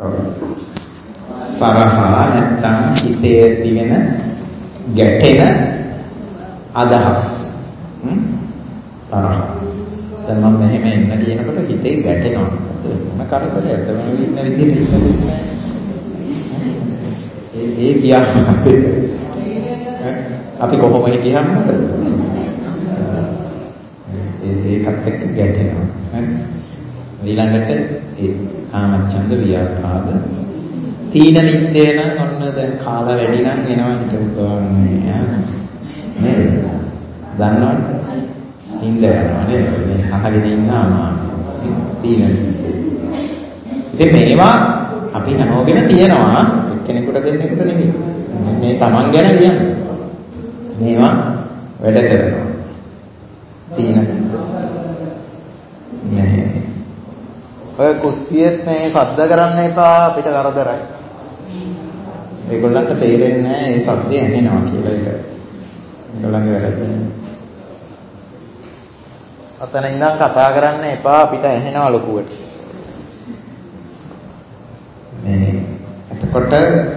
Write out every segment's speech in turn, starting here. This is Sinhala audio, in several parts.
තරහ නැත්නම් හිතේ තියෙන ගැටෙන අදහස්. තරහ. දැන් මම මෙහෙම එන්න කියනකොට හිතේ ගැටෙනවා. මොන කරදරයක්ද මම ඉන්න විදිහට ඉන්නේ. ඒ පියාසත් අපි කොහොම හිටියම් මොකද? ඒකත් එක්ක ගැටෙනවා. ඊළඟට ඒ කාමච්ඡන්ද ව්‍යාපාද තීන මිද්දේ නම් ඔන්න දැන් කාලා වැඩි නම් එනවා හිටුවාන්නේ නේද? දන්නවද? ඉඳ යනවා නේද? මේ අහගෙන ඉන්නාම තීන මිද්දේ. ඉතින් මේවා අපි හැමෝගෙම තියෙනවා. කෙනෙකුට දෙන්නෙකුට නෙමෙයි. මේ Taman ගැන කියන්නේ. මේවා වැඩ කරනවා. තීන මේ ඔය කුස්සියෙත් මේ සද්ද කරන්න එපා අපිට කරදරයි. ඒගොල්ලන්ට තේරෙන්නේ නැහැ මේ සද්දය ඇහෙනවා කියලා එක. ඒගොල්ලන්ගේ වැරද්ද. අතන ඉඳන් කතා කරන්න එපා අපිට ඇහෙනවා ලොකුවට. මේ එතකොට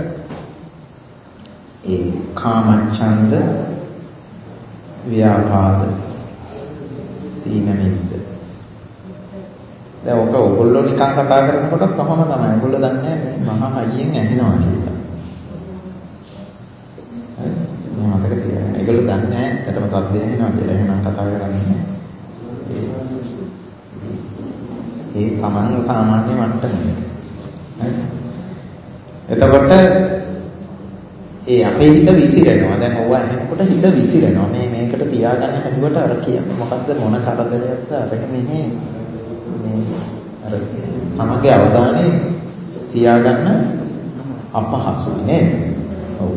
ඒ කාමච්ඡන්ද ව්‍යාපාද තීන මිද්ද දැන් ඔයගොල්ලෝ නිකන් කතා කරනකොටත් ඔහම තමයි. ඔයගොල්ලෝ දන්නේ නැහැ මේ මහා හයියෙන් ඇහෙනවා කියලා. හරි? මම මතක තියාගන්න. ඒගොල්ලෝ දන්නේ නැහැ ඇත්තටම සද්ද ඇහෙනවා කියලා. එහෙනම් කතා කරන්නේ. ඒ තමන් සාමාන්‍ය මට්ටමේ. හරි? එතකොට ඒ අපේ හිත විසිරෙනවා. දැන් ඕවා ඇහෙනකොට හිත විසිරෙනවා. මේකට තියාගන්න හැදුවට අර කියන්නේ මොකද්ද මොන කරදරයක්ද අර මෙහෙ අර තමගේ අවධානය තියාගන්න අපහසුයි නේද? ඔව්.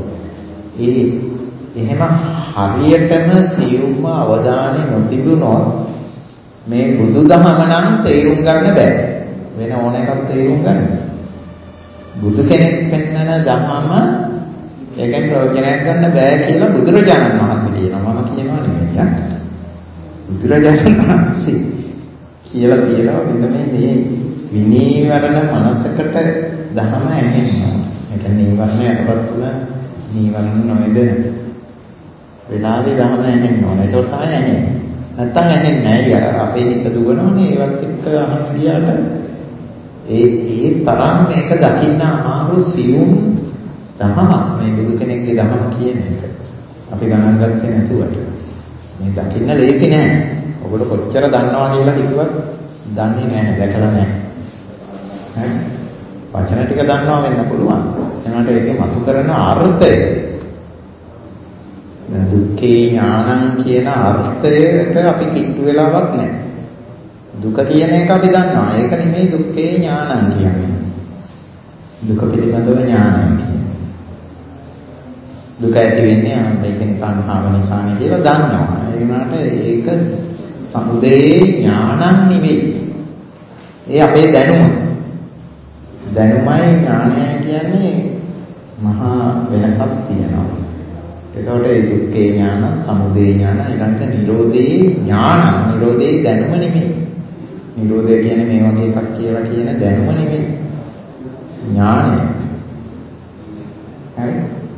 එහෙම හරියටම සියුම්ම අවධානය නොතිබුණොත් මේ බුදුදහම නම් තේරුම් ගන්න බෑ. වෙන ඕන එකක් තේරුම් ගන්න. බුදු කෙනෙක් පෙන්වන ධර්මම ඒකෙන් ප්‍රයෝජනයක් ගන්න බෑ කියලා බුදුරජාණන් වහන්සේ කියනවා. මම කියනවා නෙමෙයි. බුදුරජාණන් වහන්සේ කියලා තියෙනවා මේ විනීවරණ මනසකට ධහම ඇහෙනවා. ඒ කියන්නේ නීවරණ යටපත් තුන නීවරණ නොයදෙන වෙලාවේ ධහම ඇහෙන්න ඕන. ඒක තමයි ඇහෙන්නේ. නැත්තම් ඇහෙන්නේ නැහැ. අපේ හිත දුවනෝනේ ඒවත් එක්ක අහන්න ගියාට ඒ තරම් මේක දකින්න අමාරු සියුම් ධහමක් මේ බුදු කෙනෙක්ගේ ධහම කියන එක. අපි ගණන් ගත්තේ නැතුවට මේ දකින්න ලේසි නෑ. ඔයගොල්ලෝ කොච්චර දන්නවා කියලා හිතුවත් දන්නේ නැහැ, දැකලා නැහැ. හරි? වචන ටික දන්නවා වෙන්න පුළුවන්. එනකොට ඒකේ මතු කරන අර්ථය දැන් දුක්ඛේ ඥානං කියන අර්ථයට අපි කිට්ටු වෙලාවක් නැහැ. දුක කියන එක අපි දන්නවා. ඒක නෙමෙයි දුක්ඛේ ඥානං කියන්නේ. දුක පිළිබඳව ඥානය කියන්නේ. දුක ඇති වෙන්නේ මේකෙන් තණ්හාව නිසානේ කියලා දන්නවා. ඒ වුණාට ඒක සමුදේ ඥානං නෙවෙයි. ඒ අපේ දැනුම. දැනුමයි ඥානය කියන්නේ මහා වෙනසක් තියෙනවා. ඒකට ඒ දුක්ඛේ ඥාන, සමුදේ ඥාන, ඊළඟට නිරෝධේ ඥාන. නිරෝධේ දැනුම නෙමෙයි. නිරෝධය කියන්නේ මේ වගේ එකක් කියලා කියන දැනුම නෙමෙයි. ඥානය. හරි?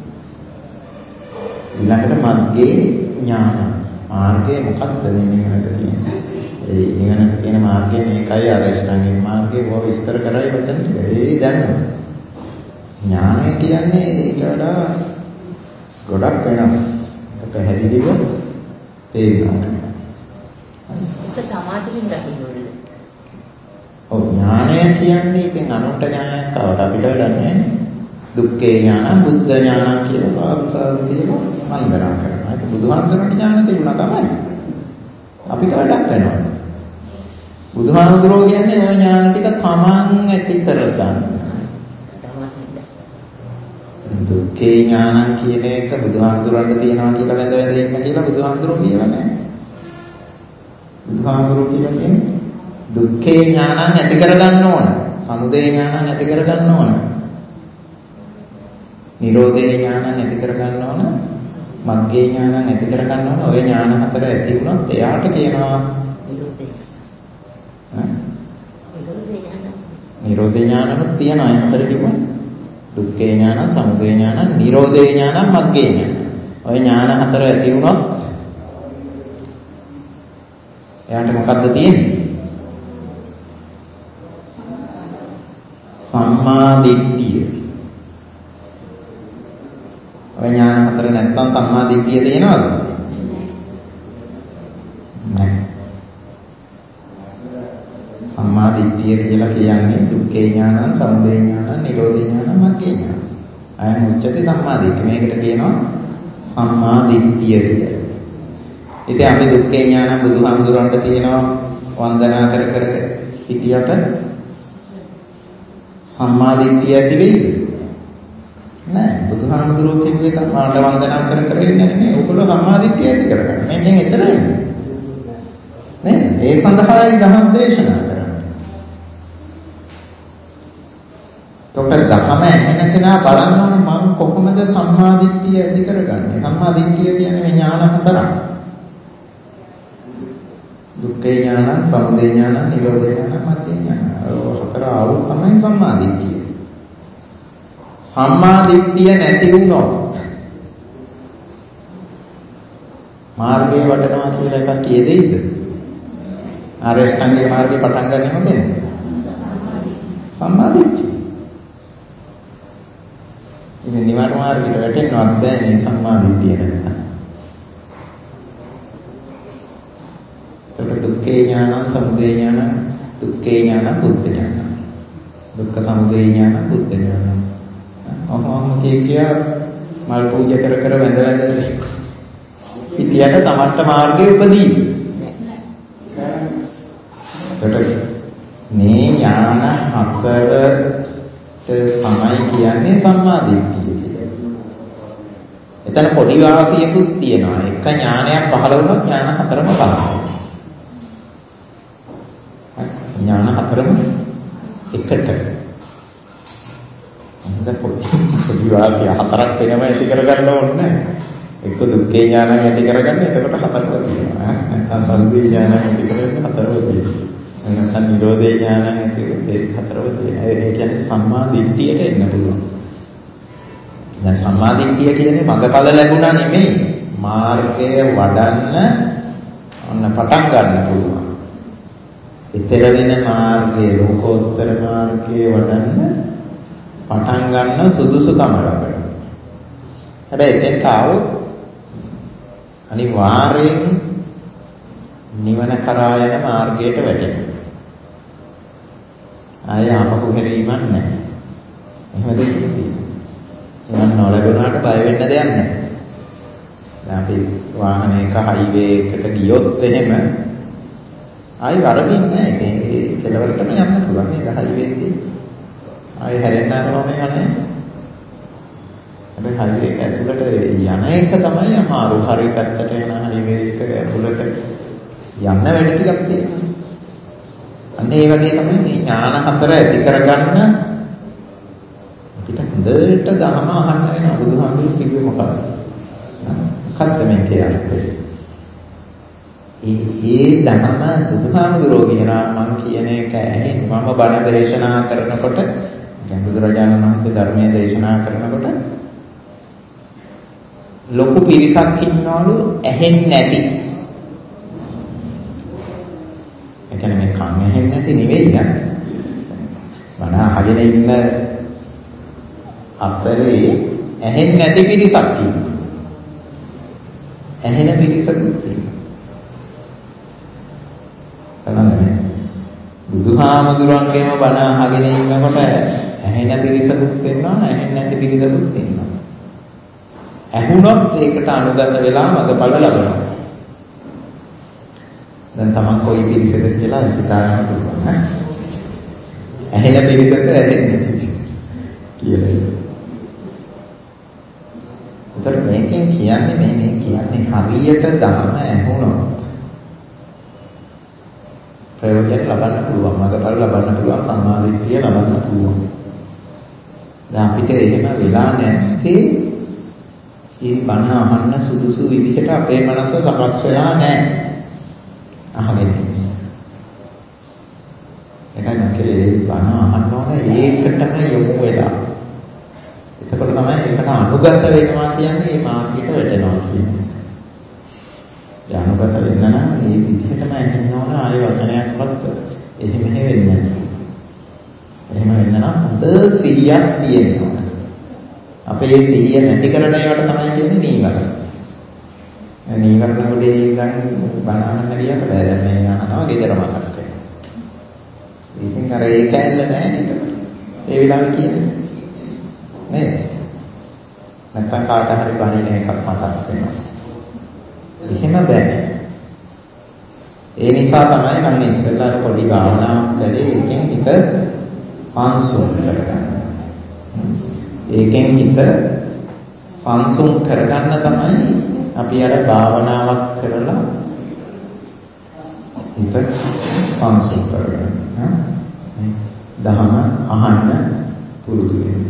ඊළඟට මග්ගේ ඥාන. මාර්ගය මොකක්ද මේ නිවනට තියෙන්නේ? ඒ නිවනට තියෙන මාර්ගය මේකයි අරෂ්ඨාංගික මාර්ගය. ඒවා විස්තර කරයි වචන ටික. ඒ දැනුම. ඥානය කියන්නේ ඊට වඩා ගොඩක් වෙනස්. පැහැදිලිව තේරෙනවා. ඒක සමාධියෙන් දකින්න ඕනේ. ඔව් ඥානය කියන්නේ ඉතින් අනුන්ට ඥානයක් ආවට අපිට වැඩක් නැහැ. දුක්ඛේ ඥාන, බුද්ධ ඥාන කියලා සාදු සාදු කියලා වන්දනා කරනවා. ඒක බුදුහාමුදුරන්ගේ ඥාන තිබුණා තමයි. අපිට වැඩක් වෙනවා. බුදුහාමුදුරෝ කියන්නේ ওই ඥාන ටික තමන් ඇති කරගන්න. දුක්ඛේ ඥානං කියන එක බුදුහාමුදුරන්ට තියෙනවා කියලා වැඳ වැඳ ඉන්න කියලා බුදුහාමුදුරෝ කියලා නැහැ. බුදුහාමුදුරෝ කියලා කියන්නේ දුක්ඛේ ඥානං ඇති කරගන්න ඕන. සමුදය ඥානං ඇති කරගන්න ඕන. නිරෝධේ ඥානං ඇති කරගන්න ඕන. මග්ගේ ඥානං ඇති කරගන්න ඕන. ඔය ඥාන හතර ඇති වුණොත් එයාට කියනවා නිරෝධ ඥානමුත් තියෙනවා අයතර කිව්වනේ. දුක්ඛේ ඥානං, සමුදය ඥානං, නිරෝධේ ඥානං, මග්ගේ ඥානං. ඔය ඥාන හතර ඇති වුණොත් එයාට මොකද්ද තියෙන්නේ? සම්මා දිට්ඨිය. ඔය ඥාන හතර නැත්තම් සම්මා දිට්ඨිය තියෙනවද? නැහැ. සම්මා දිට්ඨිය කියලා කියන්නේ දුක්ඛේ ඥානං, සමුදය ඥානං, නිරෝධේ ඥානං, මග්ගේ ඥානං. අයං උච්චති සම්මා දිට්ඨිය. මේකට කියනවා සම්මා දිට්ඨිය කියලා. ඉතින් අපි දුක්ඛේ ඥානං බුදුහාමුදුරන්ට තියෙනවා වන්දනා කර කර හිටියට සම්මා දිට්ඨිය ඇති වෙයිද? නෑ. බුදුහාමුදුරුවෝ කිව්වේ තමන්ට වන්දනා කර කර ඉන්න නෙමෙයි. ඔයගොල්ලෝ සම්මා දිට්ඨිය ඇති කරගන්න. මේකෙන් එතරයි. නේද? ඒ සඳහායි ධම්ම දේශනා කරන්නේ. තොට ධම්ම ඇහෙන කෙනා බලන්න ඕනේ මම කොහොමද සම්මා දිට්ඨිය ඇති කරගන්නේ? සම්මා දිට්ඨිය කියන්නේ මේ ඥාන හතරක්. දුක්ඛේ ඥානං, සමුදය ඥානං, නිරෝධේ ඥානං, මග්ගේ ඥානං. ඔය හතර ආවොත් තමයි සම්මා දිට්ඨිය. සම්මා දිට්ඨිය නැති වුණොත් මාර්ගයේ වඩනවා කියලා එකක් කියෙදෙයිද? ආර්ය අෂ්ටාංගික මාර්ගේ පටන් ගන්නෙ මොකෙන්ද? සම්මා දිට්ඨිය. ඉතින් නිවන් මාර්ගයට වැටෙන්නවත් බෑ මේ සම්මා දිට්ඨිය නැත්තම්. දුක්ඛේ ඥානං, සමුදය ඥානං, දුක්ඛේ ඥානං, බුද්ධ ඥානං. දුක්ඛ සමුදය ඥානං, බුද්ධ ඥානං. ඔහොම කිය මල් පූජා කර කර වැඳ වැඳ පිටියට තමන්ට මාර්ගය උපදී. ඒකට මේ ඥාන හතරට තමයි කියන්නේ සම්මා දිට්ඨිය කියලා. එතන පොඩි වාසියකුත් තියෙනවා. එක ඥානයක් පහළ වුණොත් ඥාන හතරම පහළ වෙනවා. ඥාන හතරම එකට. හොඳ පොඩි වාසිය හතරක් වෙනම ඇති කරගන්න ඕනේ. එක දුක්ඛේ ඥානය ඇති කරගන්න එතකොට හතරක් තියෙනවා. නැත්නම් සමුදය ඥානය ඇති කරගන්න හතරක් තියෙනවා. නැත්නම් නිරෝධේ ඥානය ඇති කරගන්න හතරක් තියෙනවා. ඒ කියන්නේ සම්මා දිට්ඨියට එන්න පුළුවන්. දැන් සම්මා දිට්ඨිය කියන්නේ මඟඵල ලැබුණා නෙමෙයි. මාර්ගය වඩන්න ඔන්න පටන් ගන්න පුළුවන්. ඊතර වෙන මාර්ගයේ ලෝකෝත්තර මාර්ගයේ වඩන්න පටන් ගන්න සුදුසුකම ලැබෙනවා. හැබැයි එතෙන්ට આવොත් අනිවාර්යෙන් නිවන කරා යන මාර්ගයට වැටෙනවා. ආය ආපහු හැරීමක් නැහැ. එහෙම දෙයක් තියෙනවා. නිවන නොලැබුණාට බය වෙන්න දෙයක් නැහැ. දැන් අපි වාහනයක හයිවේ එකට ගියොත් එහෙම ආයි වරදින්නේ නැහැ. ඒ කෙලවරටම යන්න පුළුවන් නේද හයිවේදී. ආයි හැරෙන්න ඕනේ නැහැ. හැබැයි හයිවේ එක ඇතුළට යන එක තමයි අමාරු. හරි පැත්තට යන හයිවේ එක ඇතුළට යන්න වැඩ ටිකක් තියෙනවා. අන්න ඒ වගේ තමයි මේ ඥාන හතර ඇති කරගන්න අපිට හොඳට ධර්ම අහන්න වෙනවා. බුදුහාමුදුරුවෝ කිව්වේ මොකක්ද? මොකක්ද මේකේ අර්ථය? ඒ ධනම බුදුහාමුදුරුවෝ කියනවා මම කියන එක ඇහෙන් මම බණ දේශනා කරනකොට දැන් බුදුරජාණන් වහන්සේ ධර්මයේ දේශනා කරනකොට ලොකු පිරිසක් ඉන්නවලු ඇහෙන්නේ නැති. ඒ කියන්නේ මේ කන් ඇහෙන්නේ නැති නෙවෙයි නේද? බණ අහගෙන ඉන්න අතරේ ඇහෙන්නේ නැති පිරිසක් ඉන්නවා. ඇහෙන පිරිසකුත් ඉන්නවා. බලන්න බුදුහාමුදුරන්ගේම බණ අහගෙන ඉන්නකොට ඇහෙන පිරිසකුත් වෙනවා ඇහෙන්නේ නැති පිරිසකුත් වෙනවා. ඇහුනොත් ඒකට අනුගත වෙලා මඟඵල ලබනවා. දැන් තමන් කොයි පිරිසද කියලා හිතාගන්න පුළුවන් ඈ. ඇහෙන පිරිසද ඇහෙන්නේ කියලා. උතර මේකෙන් කියන්නේ මේ කියන්නේ හරියට ධර්ම ඇහුනොත් ප්‍රයෝජන ලබන්න පුළුවන් මඟඵල ලබන්න පුළුවන් සම්මා දිට්ඨිය ලබන්න පුළුවන්. දැන් අපිට එහෙම වෙලා නැත්තේ මේ බණ අහන්න සුදුසු විදිහට අපේ මනස සකස් වෙලා නැහැ. අහගෙන. ඒකයි මම කියේ බණ අහන්න ඕන ඒකටම යොමු වෙලා. එතකොට තමයි ඒකට අනුගත වෙනවා කියන්නේ මේ මාර්ගයට වැටෙනවා කියන්නේ. ඒ අනුගත වෙන්න නම් මේ විදිහටම ඇහෙන්න ඕන ආයෙ වචනයක්වත් එහෙම වෙන්නේ නැහැ. එහෙම වෙන්න නම් හොඳ සිහියක් තියෙන්න ඕන. අපේ සිහිය නැති කරන ඒවාට තමයි කියන්නේ නීවරණ. නීවරණ වලදී ඉඳන් බණ අහන්න ගියාට බෑ. දැන් මේ අහනවා ගෙදර මතක් වෙනවා. ඉතින් අර ඒක ඇල්ල නැහැ නේද? ඒ වෙලාවේ කියන්නේ නේද? නැත්නම් කාට හරි බණින එකක් මතක් වෙනවා. එහෙම බෑ. ඒ නිසා තමයි මම ඉස්සෙල්ලා පොඩි භාවනාවක් කළේ. ඒකෙන් හිත සංසුන් කරගන්න. ඒකෙන් හිත සංසුන් කරගන්න තමයි අපි අර භාවනාවක් කරලා හිත සංසුන් කරගන්න. දහම අහන්න පුරුදු වෙන්න.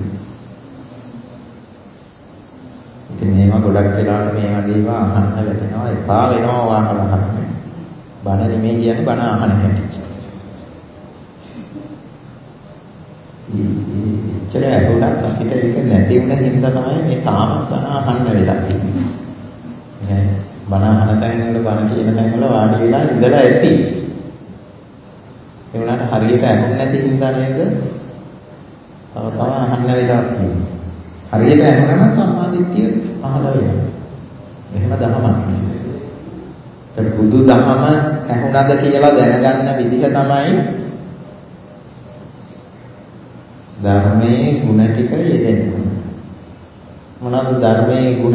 ඉතින් මේවා ගොඩක් වෙලාවට මේ වගේ ඒවා අහන්න ලැබෙනවා. එපා වෙනවා වාහන අහන්න. බණ නෙමෙයි කියන්නේ බණ අහන්න හැටි. ඉච්ඡර ඇහුණත් අපිට ඒක නැති වුණ හින්දා තමයි මේ තාමත් බණ අහන්න වෙලා තියෙන්නේ. බණ අහන තැන් වල බණ කියන තැන් වල වාඩි වෙලා ඉඳලා ඇති. ඒ වුණාට හරියට ඇහුන්නේ නැති හින්දා නේද? තව අහන්න වෙලා තියෙන්නේ. හරියට ඇහුණා නම් සම්මාදිට්ඨිය පහළ වෙනවා. එහෙම දහමක් නේ. ඒත් බුදු දහම ඇහුණාද කියලා දැනගන්න විදිහ තමයි ධර්මයේ ගුණ ටික යෙදෙන්න. මොනවාද ධර්මයේ ගුණ?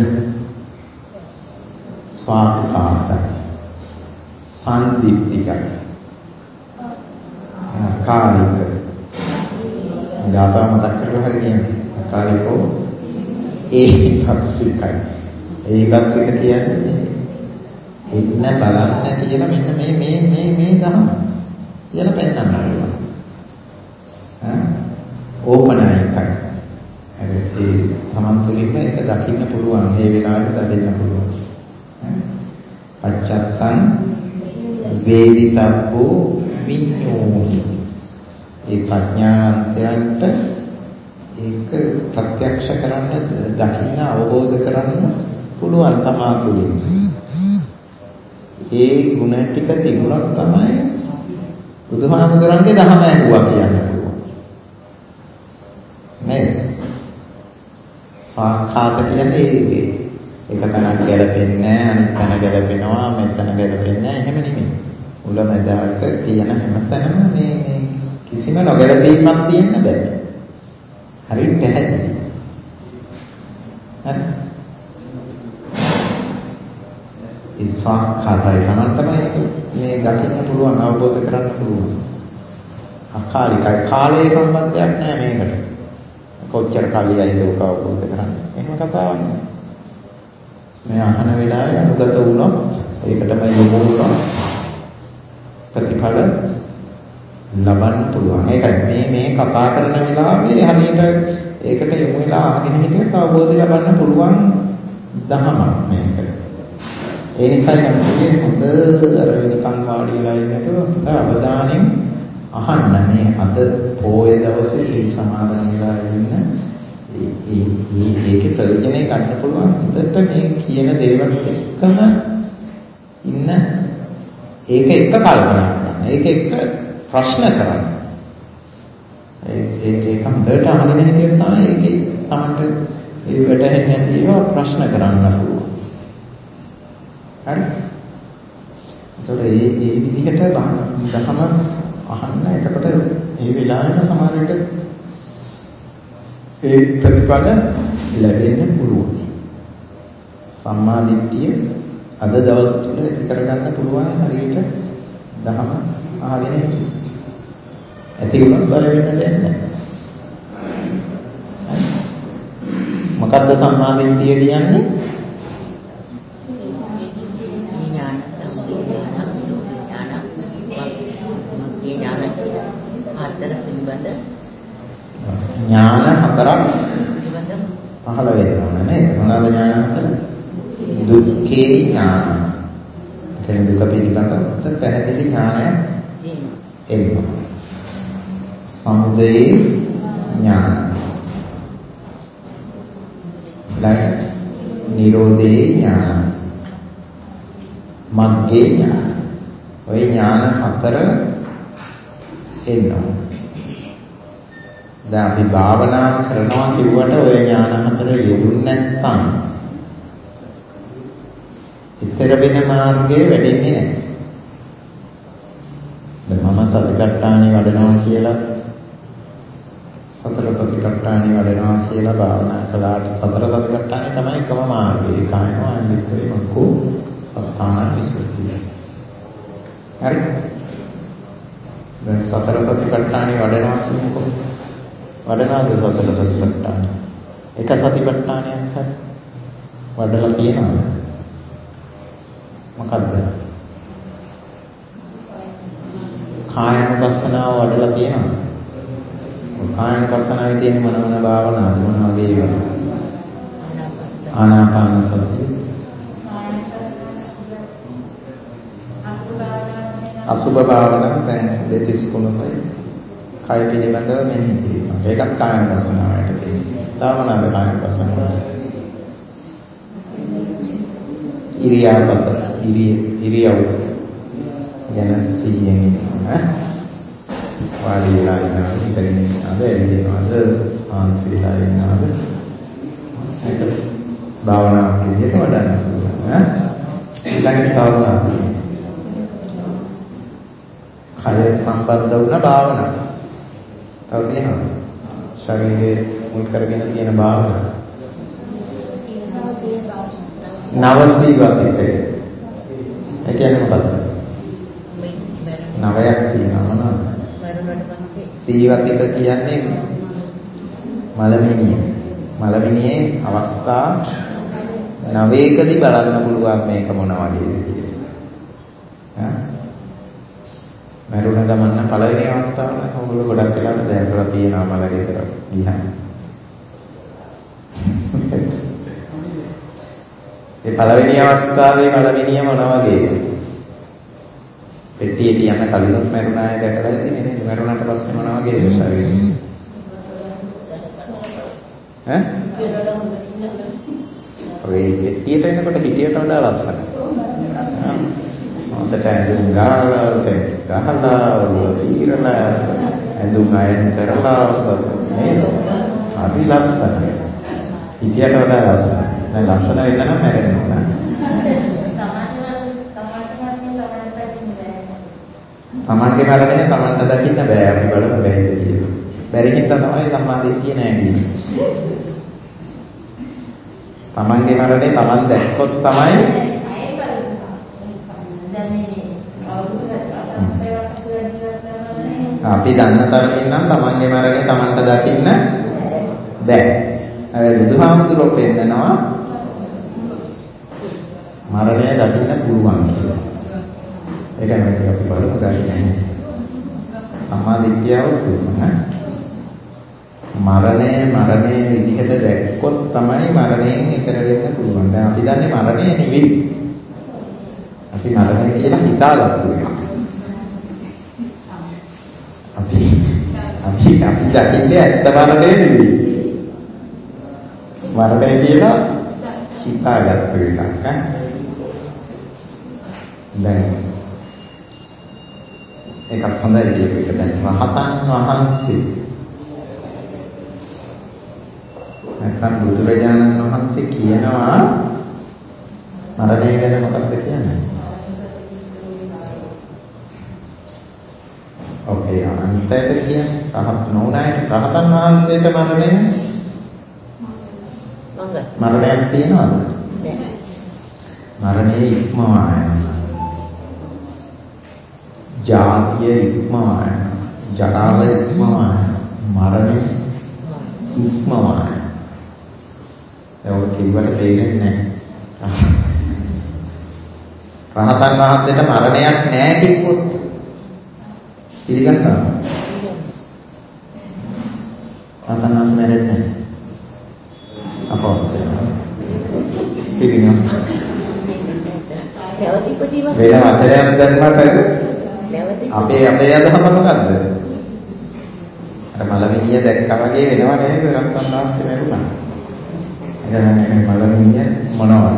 ස්වාක්ඛාත, සම්දිට්ඨික, කාලික. ගාථා මතක් කරලා හරි කියන්නේ. කාලිකෝ ඒකස්සිකයි. ඒකස්සික කියන්නේ එන්න බලන්න කියලා මෙන්න මේ දහම කියලා පෙන්නන්න ඕන. ඕපනයිකයි. ඒ තමන් තුළින්ම ඒක දකින්න පුළුවන්. මේ වෙලාවට දකින්න පුළුවන්. පච්චත්තං වේදිතබ්බෝ විඤ්ඤෝහි. ඒ ප්‍රඥාවන්තයන්ට ඒක ප්‍රත්‍යක්ෂ කරන්න, දකින්න, අවබෝධ කරන්න පුළුවන් තමා තුළින්. ඒ ගුණ ටික තිබුණොත් තමයි බුදුහාමුදුරන්ගේ දහම ඇහුවා කියන්න පුළුවන්. නේද? සාඛාත කියන්නේ ඒක තනක් ගැලපෙන්නේ නැහැ, අනිත් තන ගැලපෙනවා, මෙතන ගැලපෙන්නේ නැහැ, එහෙම නෙමෙයි. උලමදාක කියන හැමතැනම මේ කිසිම නොගැලපීමක් තියෙන්න බෑ. හරි පැහැදිලි. හරි. ඒ සාඛාතයි තමයි මේ දකින්න පුළුවන්, අවබෝධ කරගන්න පුළුවන්. අකාලිකයි, කාලයේ සම්බන්ධයක් නැහැ මේකට. කොච්චර කාලියයිද ඔක අවබෝධ කරගන්න. එහෙම කතාවක් නෑ. මේ අහන වෙලාවේ අනුගත වුණොත් ඒකටම යොමු වුණොත් ප්‍රතිඵල ලබන්න පුළුවන්. ඒකයි මේ කතා කරන වෙලාවේ හරියට ඒකට යොමු වෙලා අහගෙන හිටියොත් අවබෝධය ලබන්න පුළුවන් දහමක් මේක. ඒ නිසා නම් හොඳ අර නිකන් වාඩි වෙලා ඉන්නතෝ හොඳ අවධානයෙන් අහන්න. මේ අද පොය දවසේ සිල් සමාදන් වෙලා ඉන්න ඒකේ ප්‍රයෝජනය ගන්න පුළුවන්. හොඳට මේ කියන දේවල් එක්කම ඉන්න, ඒක එක්ක කල්පනා කරන්න, ඒක එක්ක ප්‍රශ්න කරන්න. ඒක හොඳට අහගෙන හිටියොත් තමයි ඒකේ තමන්ට ඒ වැටහෙන්නේ නැති ඒවා ප්‍රශ්න කරන්න පුළුවන්. හරි. එතකොට මේ විදිහට දහම අහන්න. එතකොට මේ වෙලාවෙම සමහර විට ඒ ප්‍රතිඵල ලැබෙන්න පුළුවන්. සම්මා දිට්ඨිය අද දවස් තුල ඇති කරගන්න පුළුවන් හරියට දහම අහගෙන හිටියොත්. ඇති වුණොත් බය වෙන්න දෙයක් නැහැ. මොකද්ද සම්මා දිට්ඨිය කියන්නේ? ඥාන හතරක් පහළ වෙනවා නේද? මොනවාද ඥාන හතර? දුක්ඛේ ඥාන. කියන්නේ දුක පිළිබඳව පැහැදිලි ඥානයක් එනවා. සමුදය ඥාන. ඊළඟ නිරෝධේ ඥාන. මග්ගේ ඥාන. ඔය ඥාන හතර එනවා. දැන් අපි භාවනා කරනවා කිව්වට ඔය ඥාන හතර යෙදුන්නේ නැත්නම් ඊතර වෙන මාර්ගයේ වැඩෙන්නේ නැහැ. දැන් මම සතිපට්ඨානෙ වඩනවා කියලා සතර සතිපට්ඨානෙ වඩනවා කියලා භාවනා කළාට සතර සතිපට්ඨානෙ තමයි එකම මාර්ගය. කායනවා අනිත්‍යයි මක්කෝ සත්තාන විසුද්ධිය. හරි. දැන් සතර සතිපට්ඨානෙ වඩනවා කියනකොට වඩනවාද සතර සතිපට්ඨාන? එක සතිපට්ඨානයක් හරි වඩලා තියෙනවද? මොකද්ද? කායනුපස්සනාව වඩලා තියෙනවද? කායනුපස්සනාවේ තියෙන මොන භාවනාවද? මොන වගේ ඒවාද? ආනාපාන සතිය. අසුභ භාවනාව දැන් දෙතිස් කුණපයි. කය පිළිබඳව මෙනෙහි කිරීම. ඒකත් කායනුපස්සනාවට තියෙනවා. තව මොනවාද කායනුපස්සනාවට? ඉරියාපත ඉරියව් ගැන සිහියෙන් ඉන්නවා. වාඩි වෙලා ඉන්නවද, ඉඳගෙන ඉන්නවද, ඇවිදිනවද, ආන්සි වෙලා ඉන්නවද? ඒක භාවනාවක් විදිහට වඩන්න පුළුවන්. ඊළඟට තව මොනවද? කය සම්බන්ධ වුණ භාවනාව. තව තියෙනවද? ශරීරයේ මුල් කරගෙන තියෙන භාවනාව. නවසීවතිකය. ඒ කියන්නේ මොකද්ද? නවයක් තියෙනවා නේද? සීවතික කියන්නේ මලමිනිය. මලමිනියේ අවස්ථා 9කදී බලන්න පුළුවන් මේක මොන වගේද කියලා. මරුණ ගමන පළවෙනි අවස්ථාවල ඔයගොල්ලෝ ගොඩක් වෙලාවට දැනගලා තියෙනවා මල ගෙදර ගියහම. ඒ පළවෙනි අවස්ථාවේ මලමිනිය මොන වගේද? පෙට්ටියේ තියන කලිනුත් මරුණාය දැකලා ඇති නේද? මරුණාට පස්සේ මොන වගේද ශරීරය? ඈ? ඔය පෙට්ටියට එනකොට හිටියට වඩා ලස්සනයි. හොඳට ඇඳුම් ගහලා, සෙට් ගහලා, පීරලා, ඇඳුම් අයන් කරලා නේද? හරි ලස්සනයි. හිටියට වඩා ලස්සනයි. දැන් ලස්සන වෙන්න නම් මැරෙන්න ඕන. තමන්ගේ මරණය තමන්ට දකින්න බෑ. අපි බලමු බැයිද කියලා. බැරි හින්දා තමයි සම්මාදිට්ඨිය නෑ කියන්නේ. තමන්ගේ මරණය තමන් දැක්කොත් තමයි අපි දන්න තරමින් නම් තමන්ගේ මරණය තමන්ට දකින්න බෑ. හැබැයි බුදුහාමුදුරුවෝ පෙන්නනවා මරණය දකින්න පුළුවන් කියලා. ඒකයි මේක අපි බලමු දකින්නේ. සම්මා දිට්ඨියව තුනක්. මරණය විදිහට දැක්කොත් තමයි මරණයෙන් ඈතර වෙන්න පුළුවන්. දැන් අපි දන්නේ මරණය නෙවෙයි. අපි මරණය කියලා හිතාගත්තු එකක්. අපි දකින්නේ ඇත්ත මරණය නෙවෙයි. මරණය කියලා හිතාගත්තු එකක්. දැන් ඒකත් හොඳයි කියපු එක. දැන් රහතන් වහන්සේ නැත්නම් බුදුරජාණන් වහන්සේ කියනවා මරණය ගැන මොකක්ද කියන්නේ? ඔකේ අනිත්‍යයට කියන්නේ රහත් නොවුනාට රහතන් වහන්සේට මරණයක් තියනවද? මරණය ඉක්මවා යනවා. ජාතිය ඉක්මවා යනවා. ජරාව ඉක්මවා යනවා. මරණය ඉක්මවා යනවා. ඒක කිව්වට තේරෙන්නේ නැහැ. රහතන් වහන්සේට මරණයක් නැහැ කිව්වොත් පිළිගන්නවා. රහතන් වහන්සේ මැරෙන්නේ නැහැ. අපවත් වෙනවා. පිළිගන්නවා. වෙන වචනයක් දැම්මට අපේ අදහස මොකද්ද? අර මලමිනිය දැක්කා වගේ වෙනව නේද රහතන් වහන්සේ මැරුණා. එතන මලමිනිය මොනවද?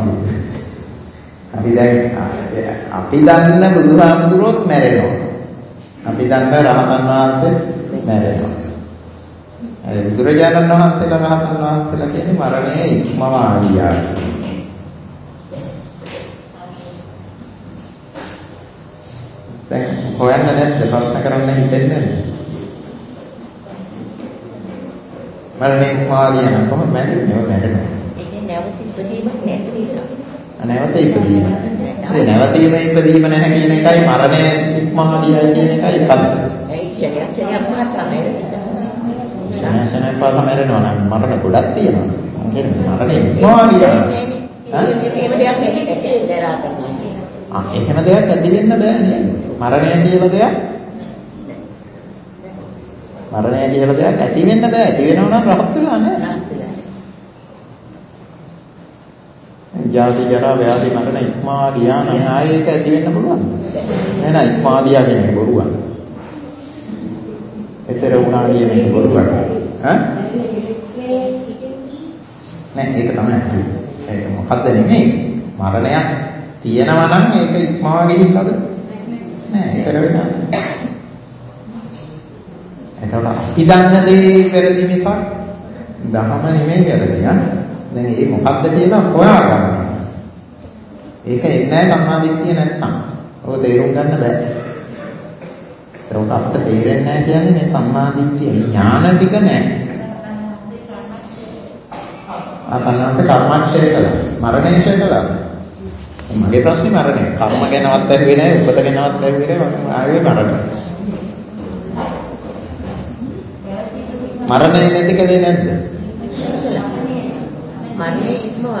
අපි දන්න බුදුහාමුදුරුවොත් මැරෙනවා. අපි දන්න රහතන් වහන්සේ මැරෙනවා. ඒ බුදුරජාණන් වහන්සේලා රහතන් වහන්සේලා කියන්නේ මරණය ඉක්මවා ගියා. දැන් හොයන්න නැද්ද ප්‍රශ්න කරන්න හිතෙන්නේ නැද්ද? මරණය ඉක්මවා ගියා නම් කොහොමද මැරෙන්නේ? මැරෙනවා. ඒකේ නැවත ඉපදීමක් නැති නිසා. නැවත ඉපදීම නැහැ. නැවතීම ඉපදීම නැහැ කියන එකයි මරණය ඉක්මවා ගියා කියන එකයි එකද? ඒ ක්ෂණයක් තමයි. ශනසන පාස මැරෙනවා නම් මරණ ගොඩක් තියෙනවා. මම කියන්නේ මරණය ඉක්මවා ගියා. එහෙම දෙයක් නැහැ රාතන්නා. එහෙම දෙයක් ඇති වෙන්න බෑ නේද? මරණය කියලා දෙයක්. මරණය කියලා දෙයක් ඇති වෙන්න බෑ. ඇති වෙනවා නම් රහත් වෙලා නෑ. ජාති ජරා ව්‍යාධි මරණ ඉක්මවා ගියා නම් ආයේ ඒක ඇති වෙන්න පුළුවන්ද? නෑ නෑ ඉක්මවා ගියා කියන එක බොරුවක්. එතර වුණා කියන එක බොරුවක්. ඈ? නෑ ඒක තමයි. ඒක මොකද්ද නෙමෙයි. මරණයක් තියෙනවා නම් ඒක ඉක්මවා ගිහිල්ලාද? නෑ එතර වෙනවා. එතකොට අපි දන්න දේ වැරදි මිසක් දහම නෙමෙයි වැරදි ඈ. දැන් මේ මොකද්ද කියලා හොයාගන්න. ඒක එන්නේ නැහැ සම්මාදිට්ඨිය නැත්තම්. ඔබ තේරුම් ගන්න බෑ. ඒක අපිට තේරෙන්නේ නැහැ කියන්නේ මේ සම්මාදිට්ඨිය ඥාන ටික නැහැ. ආතනanse කර්මක්ෂය කළා. මරණයක්ෂය කළාද? මගේ ප්‍රශ්නේ මරණය. කර්ම ගැනවත් ඇහුවේ නැහැ, උපත ගැනවත් ඇහුවේ නැහැ. ආවේ මරණය. මරණය නැති කලේ නැද්ද? මරණය ඉක්මවා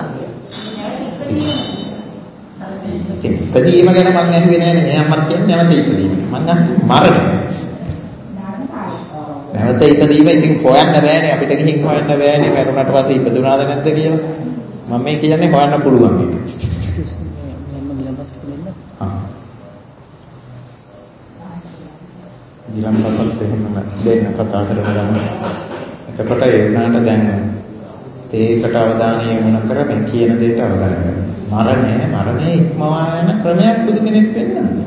ඉපදීම ගැන මම ඇහුවේ නැහැ නේ. මේ අම්මත් කියන්නේ නැවත ඉපදීම. මම අහන්නේ මරණය. නැවත ඉපදීම ඉතින් හොයන්න බෑනේ අපිට ගිහින් හොයන්න බෑනේ මරුණට පස්සේ ඉපදුනාද නැද්ද කියලා. මම මේ කියන්නේ හොයන්න පුළුවන් එක. ඊළඟපසත් එහෙම දෙන්න කතා කරනවා. එතකොට ඒ වුණාට දැන් තේකට අවධානය යොමු කර මේ කියන දෙයට අවධානය යොමු. මරණය ඉක්මවා යන ක්‍රමයක් බුදු කෙනෙක් පෙන්නනවා.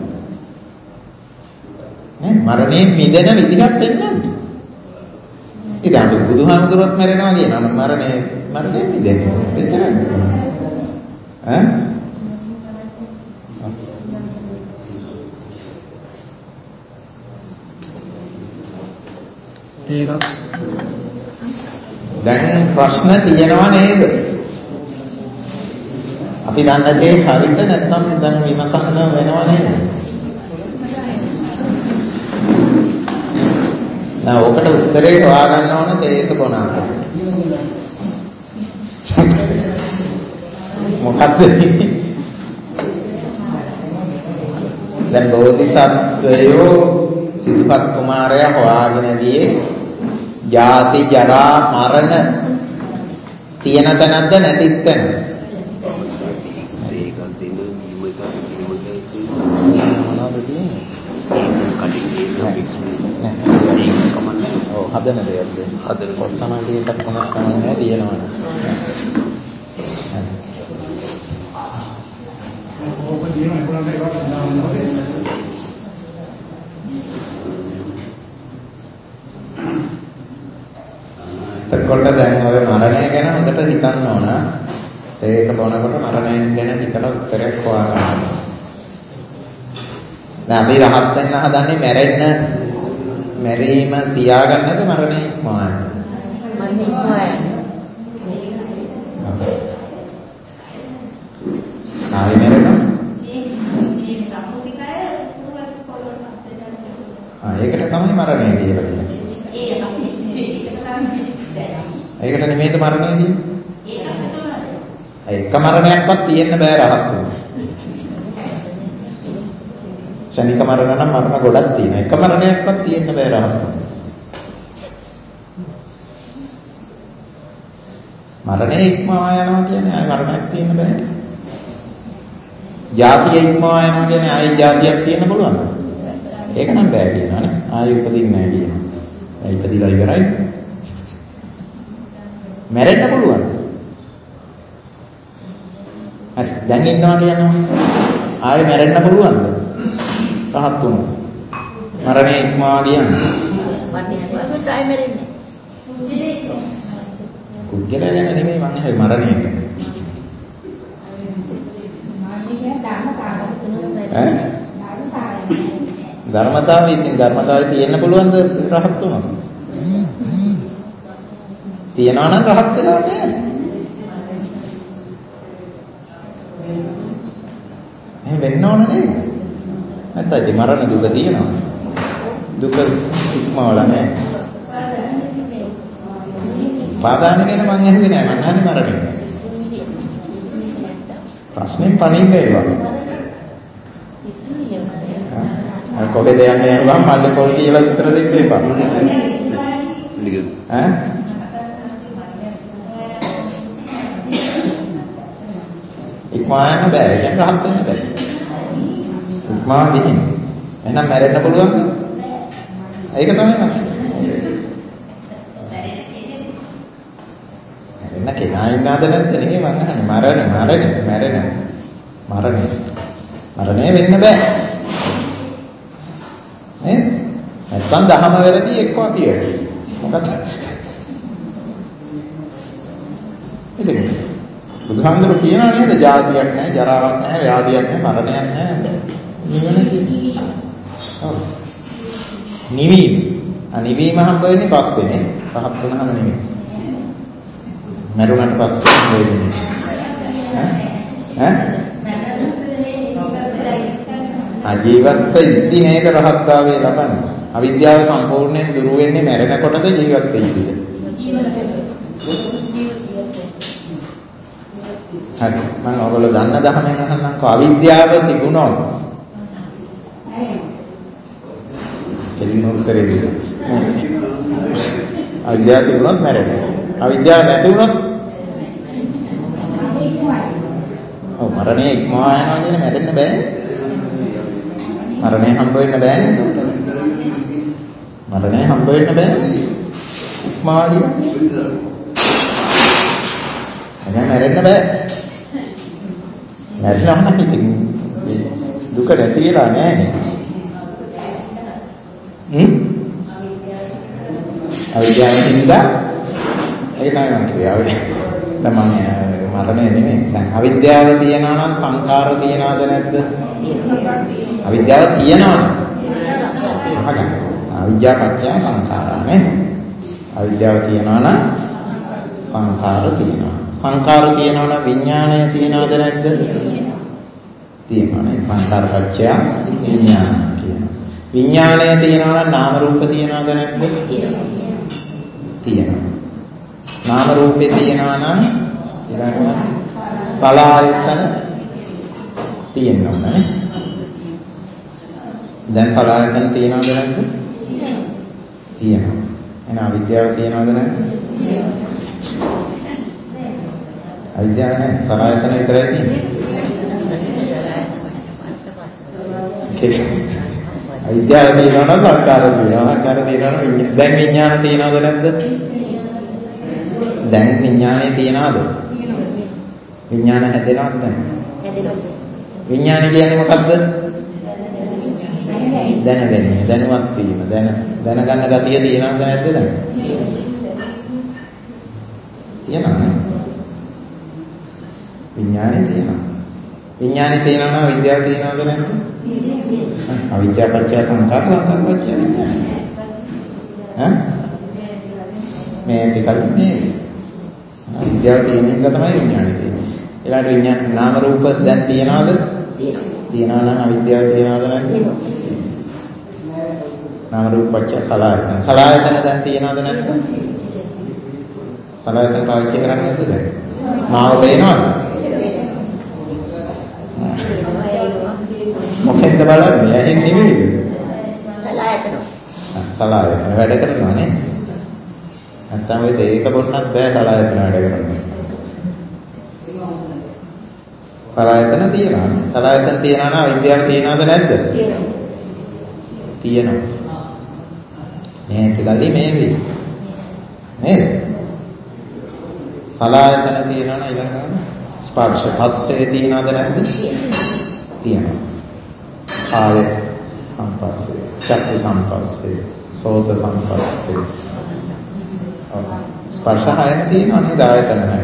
නේ මරණයෙන් මිදෙන විදිහක් පෙන්නනවා. ඉතින් අපි බුදුහාමුදුරුවොත් මැරෙනවා කියනවා මරණයෙන් මිදෙන්නේ. එතරම්. ඈ? ඒක දැන් ප්‍රශ්න තියෙනවා නේද? අපි දන්න දේ හරිද නැත්නම් දැන් විමසන්න වෙනවා නේද? දැන් ඔකට උත්තරේ හොයාගන්න ඕන ඒක කොනාට. මොකද්ද? දැන් බෝධිසත්වයෝ සිදුපත් කුමාරයා හොයාගෙන ගියේ ජාති ජරා මරණ තියෙන තැනක්ද නැතිත් තැන? ඒකත් දෙන්න බීම එක මොනවද තියෙන්නේ? කටින් ඒක ෆික්ස් නෑ. ඒක කමන්නේ. ඔව් හදන දෙයක්ද? හදන කොට්ටමන් ටිකක් කමන්නේ තියෙනවනේ. ඕක දින ඒගොල්ලන්ට ඒකට දානවා. එතකොට දැන් ඔය මරණය ගැන හොඳට හිතන්න ඕන. ඒක බොනකොට මරණය ගැන හිතලා උත්තරයක් හොයාගන්න. දැන් අපි රහත් වෙන්න හදන්නේ මැරීම තියාගන්නද මරණය ඉක්මවන්න? මරණය ඉක්මවා ආයෙ මැරෙනවා? ඒකට තමයි මරණය කියලා කියන්නේ. ඒකට නෙමෙයිද මරණය කියන්නේ? ඒක මරණයක්වත් තියෙන්න බෑ රහත් වුණා. ශනික මරණ නම් මරණ ගොඩක් තියෙනවා. එක මරණයක්වත් තියෙන්න බෑ රහත් වුණා. මරණය ඉක්මවා යනවා කියන්නේ ආයි මරණයක් තියෙන්න බෑ. ජාතිය ඉක්මවා යනවා කියන්නේ ආයි ජාතියක් තියෙන්න පුළුවන්ද? ඒක නම් බෑ කියනවානේ. ආයි උපදින්නේ නැහැ කියනවා. ඒ ඉපදිලා ඉවරයි. මැරෙන්න පුළුවන්. හරි දැන් ඉන්නවා කියනවා. ආයෙ මැරෙන්න පුළුවන්ද? රහත් වුණා. මරණය ඉක්මවා කියන්නේ. මරණය ආයෙ මැරෙන්නේ. පුද්ගලයා ගැන නෙමෙයි මම අහන්නේ මරණය ගැන. ධර්මතාවය ඉතින් ධර්මතාවය තියෙන්න පුළුවන්ද රහත් වුණා? තියනවා නම් රහත් වෙනවා නෑ. එහෙම වෙන්න ඕන නේද? නැත්නම් ඉතින් මරණ දුක තියෙනවා. දුක ඉක්මවලා නෑ. පාදාන ගැන මං අහුවේ නෑ මං අහන්නේ මරණය. ප්‍රශ්නෙන් පණින්න ඒවා. කොහෙද යන්නේ අහුවම මල්ලේ පොල් කියලා උත්තර දෙන්න එපා. ඈ? ඉක්මවන්න බෑ. يعني රහත් වෙන්න බෑ. ඉක්මවා ගිහින්. එහෙනම් මැරෙන්න පුළුවන්ද? ඒක තමයි මම. මැරෙන්න කෙනා ඉන්නවද නැද්ද නෙමෙයි මම අහන්නේ. මරණය වෙන්න බෑ. නේද? නැත්තම් දහම වැරදි එක්ක අපි වැරදි. මොකද? ඉතින් බුදුහාමුදුරු කියනවා නේද? ජාතියක් නැහැ, ජරාවක් නැහැ, ව්‍යාධියක් නැහැ, මරණයක් නැහැ. නිවන කියන්නේ. ඔව්. නිවීම. නිවීම හම්බ වෙන්නේ පස්සේනේ. රහත් වුණාම නෙමෙයි. මරුණාට පස්සේ හම්බ වෙන්නේ. ඈ? ජීවත්ව ඉදි නේද රහත්භාවය ලබන්නේ. අවිද්‍යාව සම්පූර්ණයෙන් දුරු වෙන්නේ මැරෙනකොටද ජීවත් වෙයිද? හරි මම ඔයගොල්ලෝ දන්න දහමෙන් අහන්නම්කෝ අවිද්‍යාව තිබුණොත් කෙලින් උත්තරේ දෙන්න. අවිද්‍යාව තිබුණොත් මැරෙනවා. අවිද්‍යාව නැති වුණොත් ඔව් මරණය ඉක්මවා යනවා කියන මැරෙන්න බෑ. මරණය හම්බ වෙන්න බෑනේ. මරණය හම්බ වෙන්න බෑනේ. ඉක්මවාදී. එහෙනම් මැරෙන්න බෑ. මැරිලා නම් ඉතින් දුක නැති වෙලා නෑනේ. අවිද්‍යාවෙන් හින්දා ඒක තමයි මම කිව්වේ. දැන් මම මරණය නෙමෙයි. දැන් අවිද්‍යාව තියනවා නම් සංකාර තියනවද නැද්ද? අවිද්‍යාව තියනවා. අහගන්න. අවිද්‍යාව පත්‍ය සංඛාරානේ. අවිද්‍යාව තියනවා නම් සංඛාර තියෙනවා. සංඛාර තියෙනවා නම් විඥාණය තියනවද නැද්ද? තියෙනවානේ. සංඛාර පත්‍ය විඥාන කියනවා. විඥාණය තියනවා නම් නාම රූප තියනවද නැද්ද? තියෙනවා. නාම රූපේ තියනවා නම් ඊළඟට සලආයතන තියෙනවා නේ. දැන් සලආයතන තියනවද නැද්ද? තියෙනවා. එහෙනම් අවිද්‍යාව තියනවද නැද්ද? අවිද්‍යාව නැහැ. සලආයතන විතරයි තියෙන්නේ. අවිද්‍යාව තියනවා නම් සංකාර තියෙනවා. සංකාර තියෙනවා නම් දැන් විඥාන තියනවද නැද්ද? දැන් විඥානය තියනවද? විඥාන හැදෙනවද දැන්? හැදෙනවා. විඥානය කියන්නේ මොකක්ද? දැනගැනීම, දැනුවත් වීම, දැනගන්න ගතිය තියනවද නැද්ද දැන්? තියෙනවා. විඥානය තියෙනවා. විඥානය තියෙනවා නම් විද්‍යාව තියෙනවද නැද්ද? අවිද්‍යාව පත්‍ය සංඛාර සංඛාර පත්‍ය විඥාන. මේ විකල්ප මේ විද්‍යාව තියෙන එක තමයි විඥානය තියෙන්නේ. ඊළඟට විඥාන නාම රූප දැන් තියනවද? තියෙනවා නම් අවිද්‍යාව තියනවද නැද්ද? නාම රූප පත්‍ය සලආයතන. සලආයතන දැන් තියනවද නැද්ද? සලආයතන පාවිච්චි කරන්නේ නැද්ද දැන්? මාව පේනවද? මොකෙන්ද බලන්නේ? ඇහෙන් නෙමෙයි. සලආයතන. සලආයතන වැඩ කරනවා නේ. නැත්තම් ඔය තේක බොන්නත් බෑ සලආයතන වැඩ කරන්නේ. සලආයතන තියනවා. සලආයතන තියනවා නම් අවිද්‍යාව තියනවද නැද්ද? තියෙනවා. මේ ඇතිකල්ලි මේ වේ. නේද? සලආයතන තියෙනවනේ ඊළඟට ස්පර්ශ පස්සේ තියෙනවද නැද්ද? තියෙනවා. කාය සංපස්සේ, චක්කු සංපස්සේ, සෝත සංපස්සේ. ස්පර්ශ හයම තියෙනවා නේද ආයතන හය.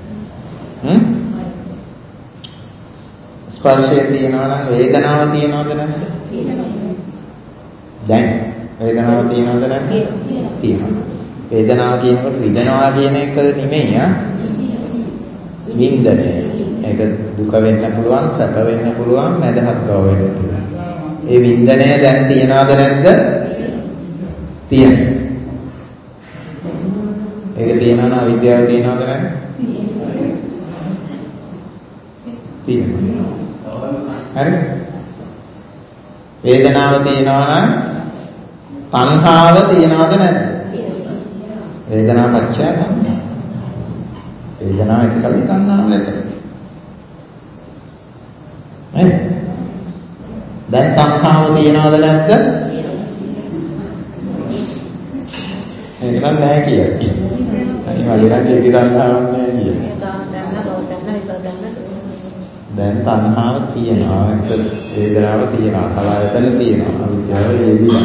ස්පර්ශය තියෙනවා නම් වේදනාව තියෙනවද නැද්ද? දැන් වේදනාව තියෙනවද නැද්ද? තියෙනවා. වේදනාව කියනකොට විඳිනවා කියන එක නෙමෙයි විඳින. ඒක දුක වෙන්න පුළුවන්, සැප වෙන්න පුළුවන්, මැදහත් බව වෙන්න පුළුවන්. ඒ විඳිනය දැන් තියනවද නැද්ද? තියෙනවා. ඒක තියනවා නම් අවිද්‍යාව තියනවද නැද්ද? තියෙනවා. හරි? වේදනාව තියනවා නම් තණ්හාව තියනවද නැද්ද? වේදනාව පච්චය තණ්හා. වේදනාව ඇතිකල්ලි තණ්හාව ඇත. නේද? දැන් තණ්හාව තියනවද නැද්ද? ඒක නම් නැහැ කියන්නේ. අනිත් වගේ නම් ඒක තණ්හාවක් නැහැ කියන්නේ. දැන් තණ්හාව තියෙනවා. වේදනාව තියෙනවා. සලආයතන තියෙනවා. අවිද්‍යාව ඒවිලා.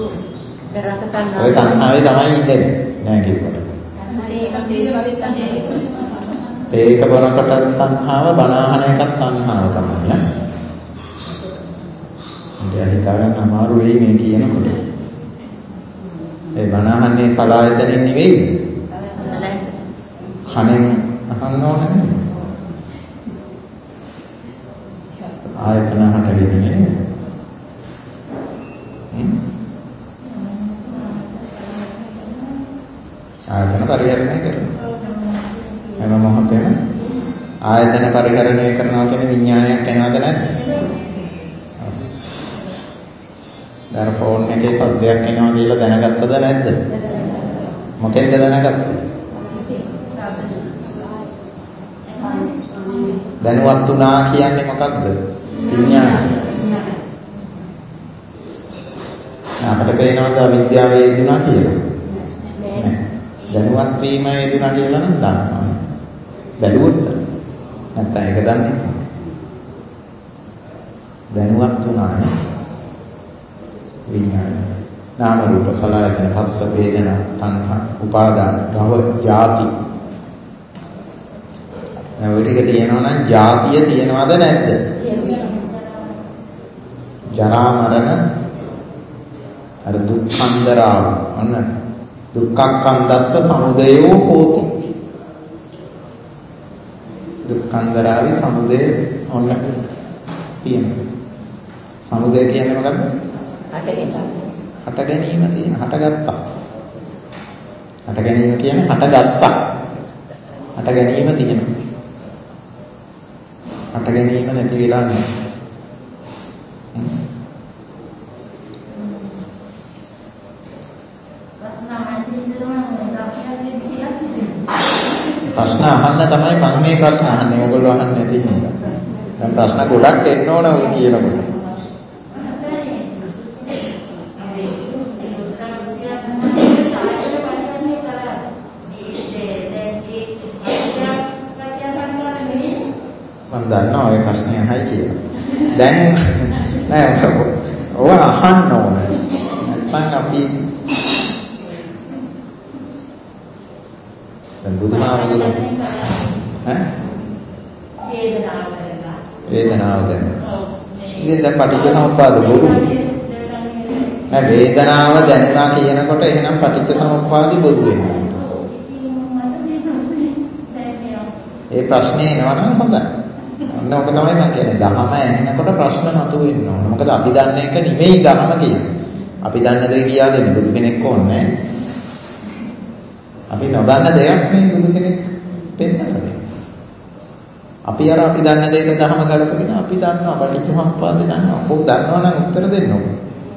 ඔය තණ්හාවේ තමයි ඉන්නේ. නෑ කිව්වට. ඒක බොනකොට තණ්හාව බනහන එකක් තණ්හාව තමයි. ඉතින් හිතාගන්න අමාරු වෙයි මේ කියනකොට. ඒ බනහන්නේ සලආයතනින් නෙවෙයි. කනෙන් අහන්න ඕනේ නේද? ආයතන හටගෙන නේද? ආයතන පරිහරණය කරනවා. හැම මොහොතේම ආයතන පරිහරණය කරනවා කියන්නේ විඥානයක් එනවද නැද්ද? දැන් ෆෝන් එකේ සද්දයක් එනවා කියලා දැනගත්තද නැද්ද? මොකෙන්ද දැනගත්තේ? දැනුවත් වුණා කියන්නේ මොකද්ද? විඥානය. අපිට පේනවද අවිද්‍යාව යෙදුණා කියලා? නෑ. දැනුවත් වීම යෙදුණා කියලා නම් දන්නවා. බැලුවොත් නැත්නම් ඒක දන්නේ නැහැ. දැනුවත් වුණා නේ. විඥානය. නාම රූප සලආයතන පස්ස වේදනා තණ්හා උපාදාන භව ජාති. ඔය ටික තියෙනවා නම් ජාතිය තියෙනවද නැද්ද? ජරා මරණ අර දුක්ඛන්දරාව අන්න දුක්ඛක්ඛන්දස්ස සමුදයෝ හෝති. දුක්ඛන්දරාවේ සමුදය ඔන්න තියෙනවා. සමුදය කියන්නේ මොකද්ද? හට ගැනීම තියෙන හටගත්තා. හට ගැනීම කියන්නේ හටගත්තා. හට ගැනීම තියෙනවා. හට ගැනීම නැති වෙලා නැහැ. ප්‍රශ්න අහන්න තමයි මම මේ ප්‍රශ්න අහන්නේ. ඕගොල්ලෝ අහන්නේ නැති හින්දා. දැන් ප්‍රශ්න ගොඩක් එන්න ඕන ඔය කියනකොට. මම දන්නවා ඔය ප්‍රශ්නේ අහයි කියලා. දැන් නෑ ඔය අහන්න ඕන. නැත්නම් අපි දැන් බුදුහාමුදුරුවෝ වේදනාව දැන. ඉතින් දැන් පටිච්චසමුප්පාද බොරු. නෑ වේදනාව දැනුණා කියනකොට එහෙනම් පටිච්චසමුප්පාදි බොරු වෙනවා. ඒ ප්‍රශ්නේ එනවා නම් හොඳයි. ඔන්න ඔක තමයි මම කියන්නේ. දහම ඇහෙනකොට ප්‍රශ්න මතුවෙන්න ඕන. මොකද අපි දන්න එක නෙමෙයි දහම කියන්නේ. අපි දන්න දේ කියා දෙන්න බුදු කෙනෙක් ඕනේ. අපි නොදන්න දෙයක් මේ බුදු කෙනෙක් පෙන්නන්නේ. අපි දන්න දෙයට දහම ගලපගෙන අපි දන්නවා පටිච්චසමුප්පාදේ දන්නවා. කොහොමද දන්නවා නම් උත්තර දෙන්න ඕන.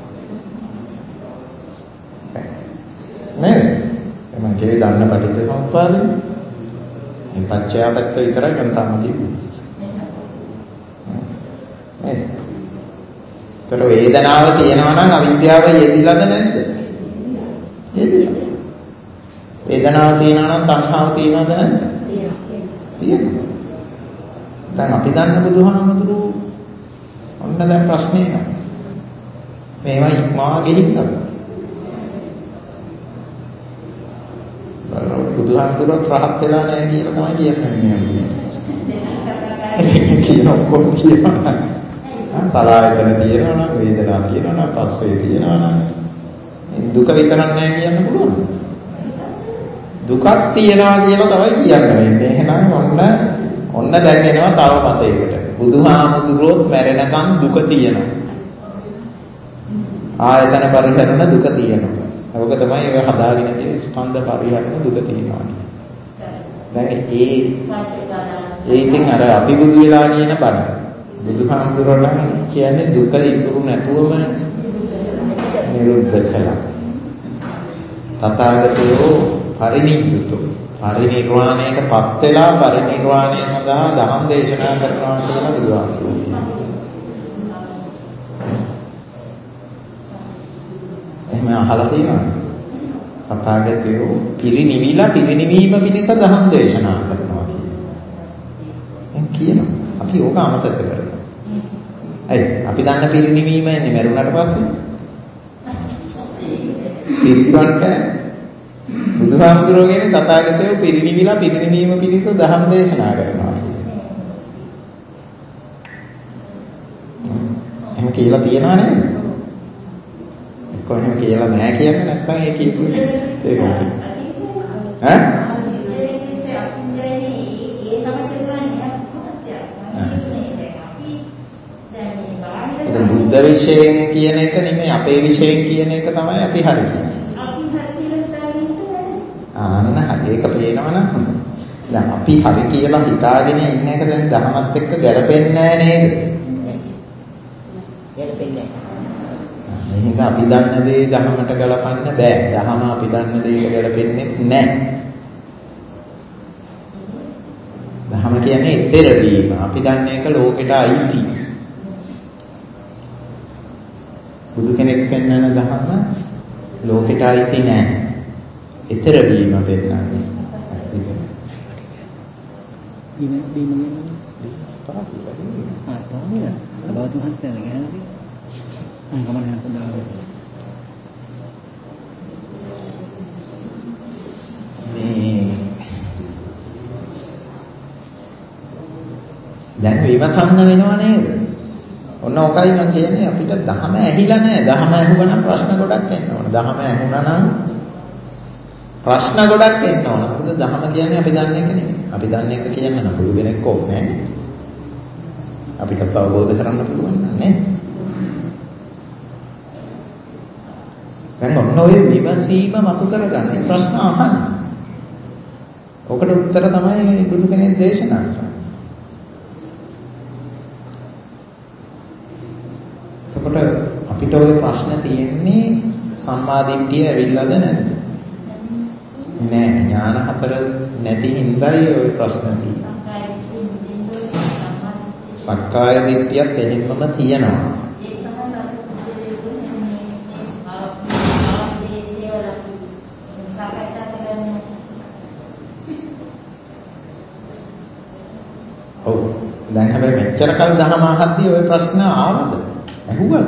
නේද? මම කියේ දන්න පටිච්චසමුප්පාදේ. මේ පච්චය පැත්ත විතරයි කන්තාම කිව්වේ. ඒතර වේදනාව තියෙනවා නම් අවිද්‍යාව යෙදිලාද නැද්ද? වේදනාව තියෙනවා නම් තණ්හාව තියෙනවද නැද්ද? තියෙනවා. දැන් අපි දන්න බුදුහාමුදුරුවෝ ඔන්න දැන් ප්‍රශ්නේ නෑ. මේවා ඉක්මවා ගිහින්ද? බුදුහාමුදුරුවෝ රහත් වෙලා නැහැ කියලා තමයි කියන්නේ. කියන ඔක්කොම කියනවා. සලආයතන තියෙනවා නම් වේදනා තියෙනවා නම් පස්සේ තියෙනවා නම් දුක විතරක් නැහැ කියන්න පුළුවන්. දුකක් තියෙනවා කියලා තමයි කියන්නේ. එහෙනම් ඔන්න දැන් එනවා තව මතයකට. බුදුහාමුදුරුවොත් මැරෙනකන් දුක තියෙනවා. ආයතන පරිහරණ දුක තියෙනවා. ඒක තමයි ඔය හදාගෙන තියෙන ස්කන්ධ පරිහරණ දුක තියෙනවා. දැන් ඒ ඉතින් අර අපි බුදු වෙලා කියන බණ. බුදුහාමුදුරුවෝ කියන්නේ දුක ඉතුරු නැතුවම නිරුද්ධ කළා. තථාගතයෝ පරිනිබ්බුතෝ පරිනිර්වාණයටපත් වෙලා පරිනිර්වාණය සඳහා ධම්ම දේශනා කරනවා කියලා බුදුහාමුදුරුවෝ කියනවා. එහෙම අහලා තියෙනවද? තථාගතයෝ පිරිනිවිලා පිරිනිවීම පිණිස ධම්ම දේශනා කරනවා කියනවා. අපි ඕක අමතක කරනවා. ඇයි? අපි දන්න පිරිනිවීම එන්නේ මරුණාට පස්සේ. පිරිනිවන්ට බුදුහාමුදුරුවෝ කියන්නේ තථාගතයෝ පිරිනිවිලා පිරිනිවීම පිණිස ධම්ම දේශනා කරනවා. එහෙම කියලා තියනවා නේද? කොහොම කියලා නැහැ කියන්නේ නැත්නම් ඒ කියපු ඒක මොකද? ඈ? බුද්ධ විශේෂයෙන් කියන එක නෙමෙයි අපේ විශේෂයෙන් කියන එක තමයි අපි හරි කියන්නේ. ආන්න හරි ඒක පේනවනම් හොඳයි. දැන් අපි හරි කියලා හිතාගෙන ඉන්න එක දැන් ධර්මත් එක්ක ගැලපෙන්නේ නැහැ නේද? ගැලපෙන්නේ නැහැ. එහෙනම් අපි දන්න දේ ධර්මයට ගලපන්න බෑ. ධර්ම අපි දන්න දේට ගැලපෙන්නේ නැහැ. ධර්ම කියන්නේ ඊතර වීම. අපි දන්න එක ලෝකෙට අයිති. බුදු කෙනෙක් පෙන්වන ධර්ම ලෝකෙට අයිති නැහැ. ඊතර වීම පෙන්වන්නේ. දැන් විමසන්න වෙනව නේද? ඔන්න ඔකයි මම කියන්නේ අපිට ධහම ඇහිලා නැහැ. ධහම ඇහුවනම් ප්‍රශ්න ගොඩක් එන්න ඕන. ධහම ඇහුණා නම් ප්‍රශ්න ගොඩක් එන්න ඕන. මොකද ධහම කියන්නේ අපි දන්න එක නෙමෙයි. අපි දන්න එක කියන්න නම් පුළු කෙනෙක් ඕනේ නැහැ. අපිට අවබෝධ කරගන්න පුළුවන් නේද? දැන් ඔන්න ඔය විමසීම මතු කරගන්නේ ප්‍රශ්න අහන්න. ඔකට උත්තර තමයි මේ බුදු කෙනෙක් දේශනා කරන්නේ. එතකොට අපිට ওই ප්‍රශ්න තියෙන්නේ සම්මාදිට්ඨිය ඇවිල්ලාද නැද්ද? නෑ ඥාන හතර නැති හින්දායි ওই ප්‍රශ්න තියෙන්නේ. සක්කාය දිට්ඨියත් එහෙමම තියෙනවා. ඔව් දැන් හැබැයි මෙච්චර කල් දහම අහද්දී ওই ප්‍රශ්න ආවද? ඇහුවද?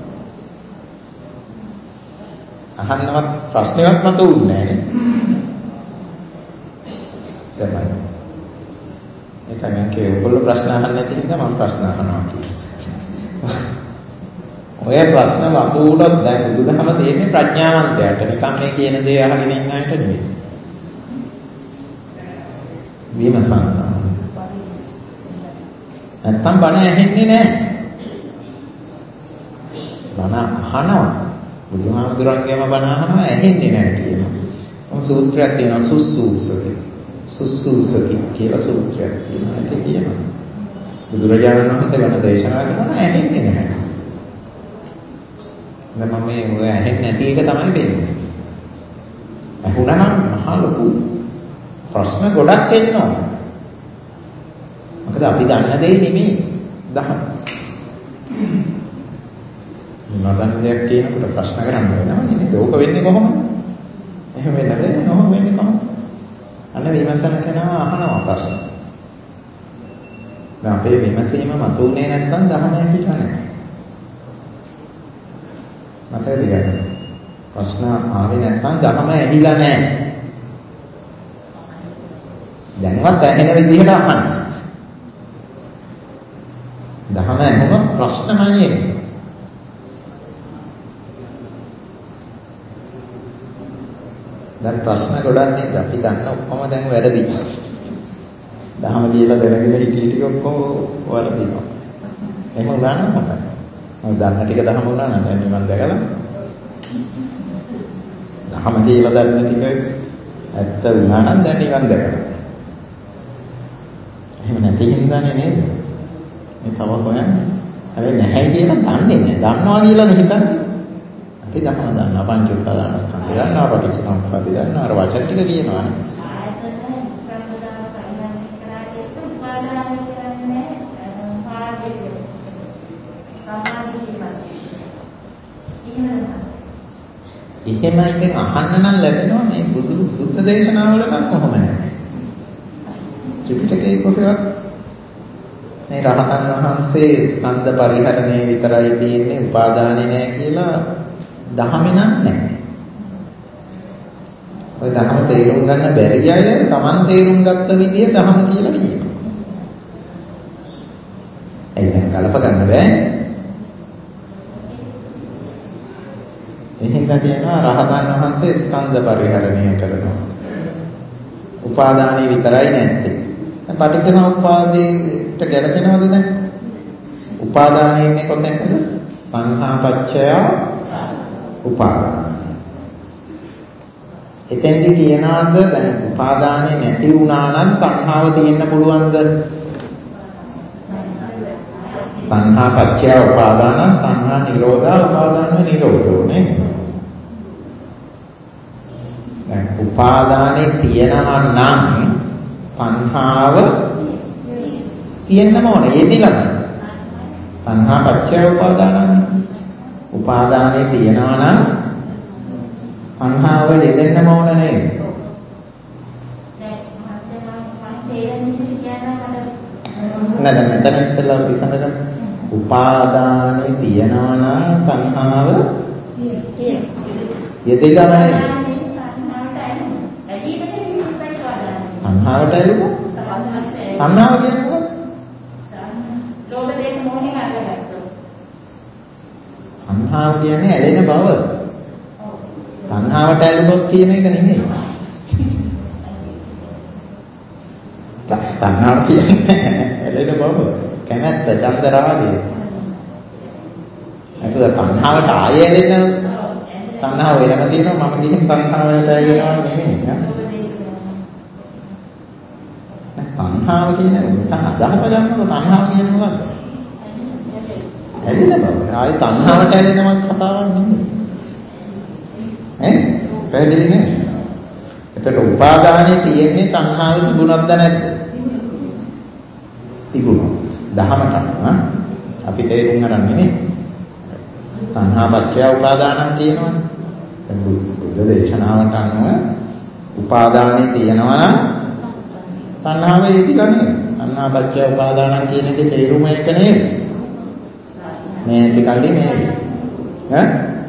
අහන්නවත් ප්‍රශ්නයක් මතුවුන්නේ නැහැ නේ. තමයි. ඒකෙන් ඔයගොල්ලෝ ප්‍රශ්න අහන්න නැති හින්දා මම ප්‍රශ්න අහනවා කියන්නේ. ඔය ප්‍රශ්න මතුවුනොත් දැන් බුදුදහම තියෙන්නේ ප්‍රඥාවන්තයාට. නිකන් මේ කියන දේ අහගෙන ඉන්න අයට නෙවෙයි. විමසන්න. නැත්තම් බණ ඇහෙන්නේ නැහැ. බණ අහනවා. බුදුහාමුදුරන්ගේම බණ අහනවා ඇහෙන්නේ නැහැ කියනවා. මොන සූත්‍රයක් තියෙනවා සුස්සූසති. සුස්සූසති කියලා සූත්‍රයක් තියෙනවා. ඒක කියනවා. බුදුරජාණන් වහන්සේ බණ දේශනා කරනවා ඇහෙන්නේ නැහැ. දැන් මම මේ ඔය ඇහෙන්නේ නැති එක තමයි වෙන්නේ. ඇහුණා නම් මහ ලොකු ප්‍රශ්න ගොඩක් එනවා. මොකද අපි දන්න දේ නෙමෙයි දහම. නොදන්න දෙයක් කියනකොට ප්‍රශ්න කරන්න වෙනවනේ නේද? ඕක වෙන්නේ කොහොමද? එහෙම වෙන්නද? කොහොම වෙන්නේ කොහොමද? අන්න විමසන කෙනා අහනවා ප්‍රශ්න. දැන් අපේ විමසීම මතුනේ නැත්නම් දහම හිටියා නැහැ. මතකද ගන්න? ප්‍රශ්න ආවේ නැත්නම් දහම ඇහිලා නැහැ. දැන්වත් ඇහෙන විදිහට අහන්න. දහම ඇහුනොත් ප්‍රශ්නමයි එන්නේ. දැන් ප්‍රශ්න ගොඩක් නේද? අපි දන්න ඔක්කොම දැන් වැරදි. දහම කියලා දැනගෙන හිටිය ටික ඔක්කොම වරදිනවා. එහෙම වුණා නම් හොඳයි. මම දන්න ටික දහම වුණා නම් දැන් මම දැකලා දහම කියලා දන්න ටික ඇත්ත වුණා නම් දැන් නිවන් දැකලා. එහෙම නැති හින්දානේ නේද? මේ තව හොයන්නේ. හැබැයි නැහැ කියලා දන්නේ නැහැ. දන්නවා කියලා හිතන්නේ. අපි දහම දන්නවා පංච උපාදානස්කන්ධය දන්නවා පටිච්චසමුප්පාදය දන්නවා අර වචන ටික කියනවානේ. එහෙම එකෙන් අහන්න නම් ලැබෙනවා මේ බුද්ධ දේශනාවල නම් කොහොම නැහැ. ත්‍රිපිටකයේ කොහෙවත් මේ රහතන් වහන්සේ ස්කන්ධ පරිහරණය විතරයි තියෙන්නේ උපාදානේ නැහැ කියලා දහමේ නැහැ. ඔය දහම තේරුම් ගන්න බැරි අය Taman තේරුම් ගත්ත විදිය දහම කියලා කියනවා. ඒ දැන් කලප ගන්න බෑනේ. එහෙනම් කියනවා රහතන් වහන්සේ ස්කන්ධ පරිහරණය කරනවා. උපාදානේ විතරයි නැත්තේ. දැන් පටිච්චසමුප්පාදයට ගැලපෙනවද දැන්? උපාදානේ ඉන්නේ කොතැනද? තණ්හා පච්චය උපාදාන. එතෙන්දි කියනවාද දැන් උපාදානේ නැති වුණා නම් තණ්හාව තියෙන්න පුළුවන්ද? තණ්හා පච්චය උපාදාන තණ්හා නිරෝධා උපාදාන නිරෝධෝ නේ. දැන් උපාදානේ තියෙනවා නම් තණ්හාව තියෙන්නම ඕනේ. යෙදිලා නැහැ. තණ්හා පච්චය උපාදානන්නේ. උපාදානේ තියෙනවා නම් තණ්හාව යෙදෙන්නම ඕන නේද? නේද? මෙතන ඉස්සෙල්ලා විසඳගන්න. උපාදානේ තියෙනවා නම් තණ්හාව යෙදෙලා නැහැ. තණ්හාවට ඇලුණා. තණ්හාව කියන්නේ මොකක්ද? ලෝභ දේශ මොහේ අල්ලගත්තා. තණ්හාව කියන්නේ ඇලෙන බව. තණ්හාවට ඇලුනොත් කියන එක නෙමෙයි. තණ්හාව කියන්නේ ඇලෙන බව. කැමැත්ත, ඡන්ද රාගය. අතුල තණ්හාවට ආයෙ ඇලෙන තණ්හාව වෙනම තියෙනවා. මම ගිහින් තණ්හාවට ඇලෙනවා නෙමෙයි. තණ්හාව කියන්නේ මෙතන අදහස ගන්නකොට තණ්හාව කියන්නේ මොකද්ද? ඇලෙන බව. ආයේ තණ්හාවට ඇලෙනවක් කතාවක් නෙමෙයි. පැහැදිලි නේද? එතකොට උපාදානේ තියෙන්නේ තණ්හාව තිබුණොත්ද නැද්ද? තිබුණා. දහමට අපි තේරුම් ගන්න නෙමෙයි. තණ්හා පත්‍ය උපාදානං කියනවනේ. දැන් බුද්ධ දේශනාවට අනුව උපාදානේ තියෙනවා නම් තණ්හාව යෙදිලා නේද? තණ්හා පත්‍ය උපාදානං කියන එකේ තේරුම එක නේද? මේ ටිකල්ලි නේද? ඈ?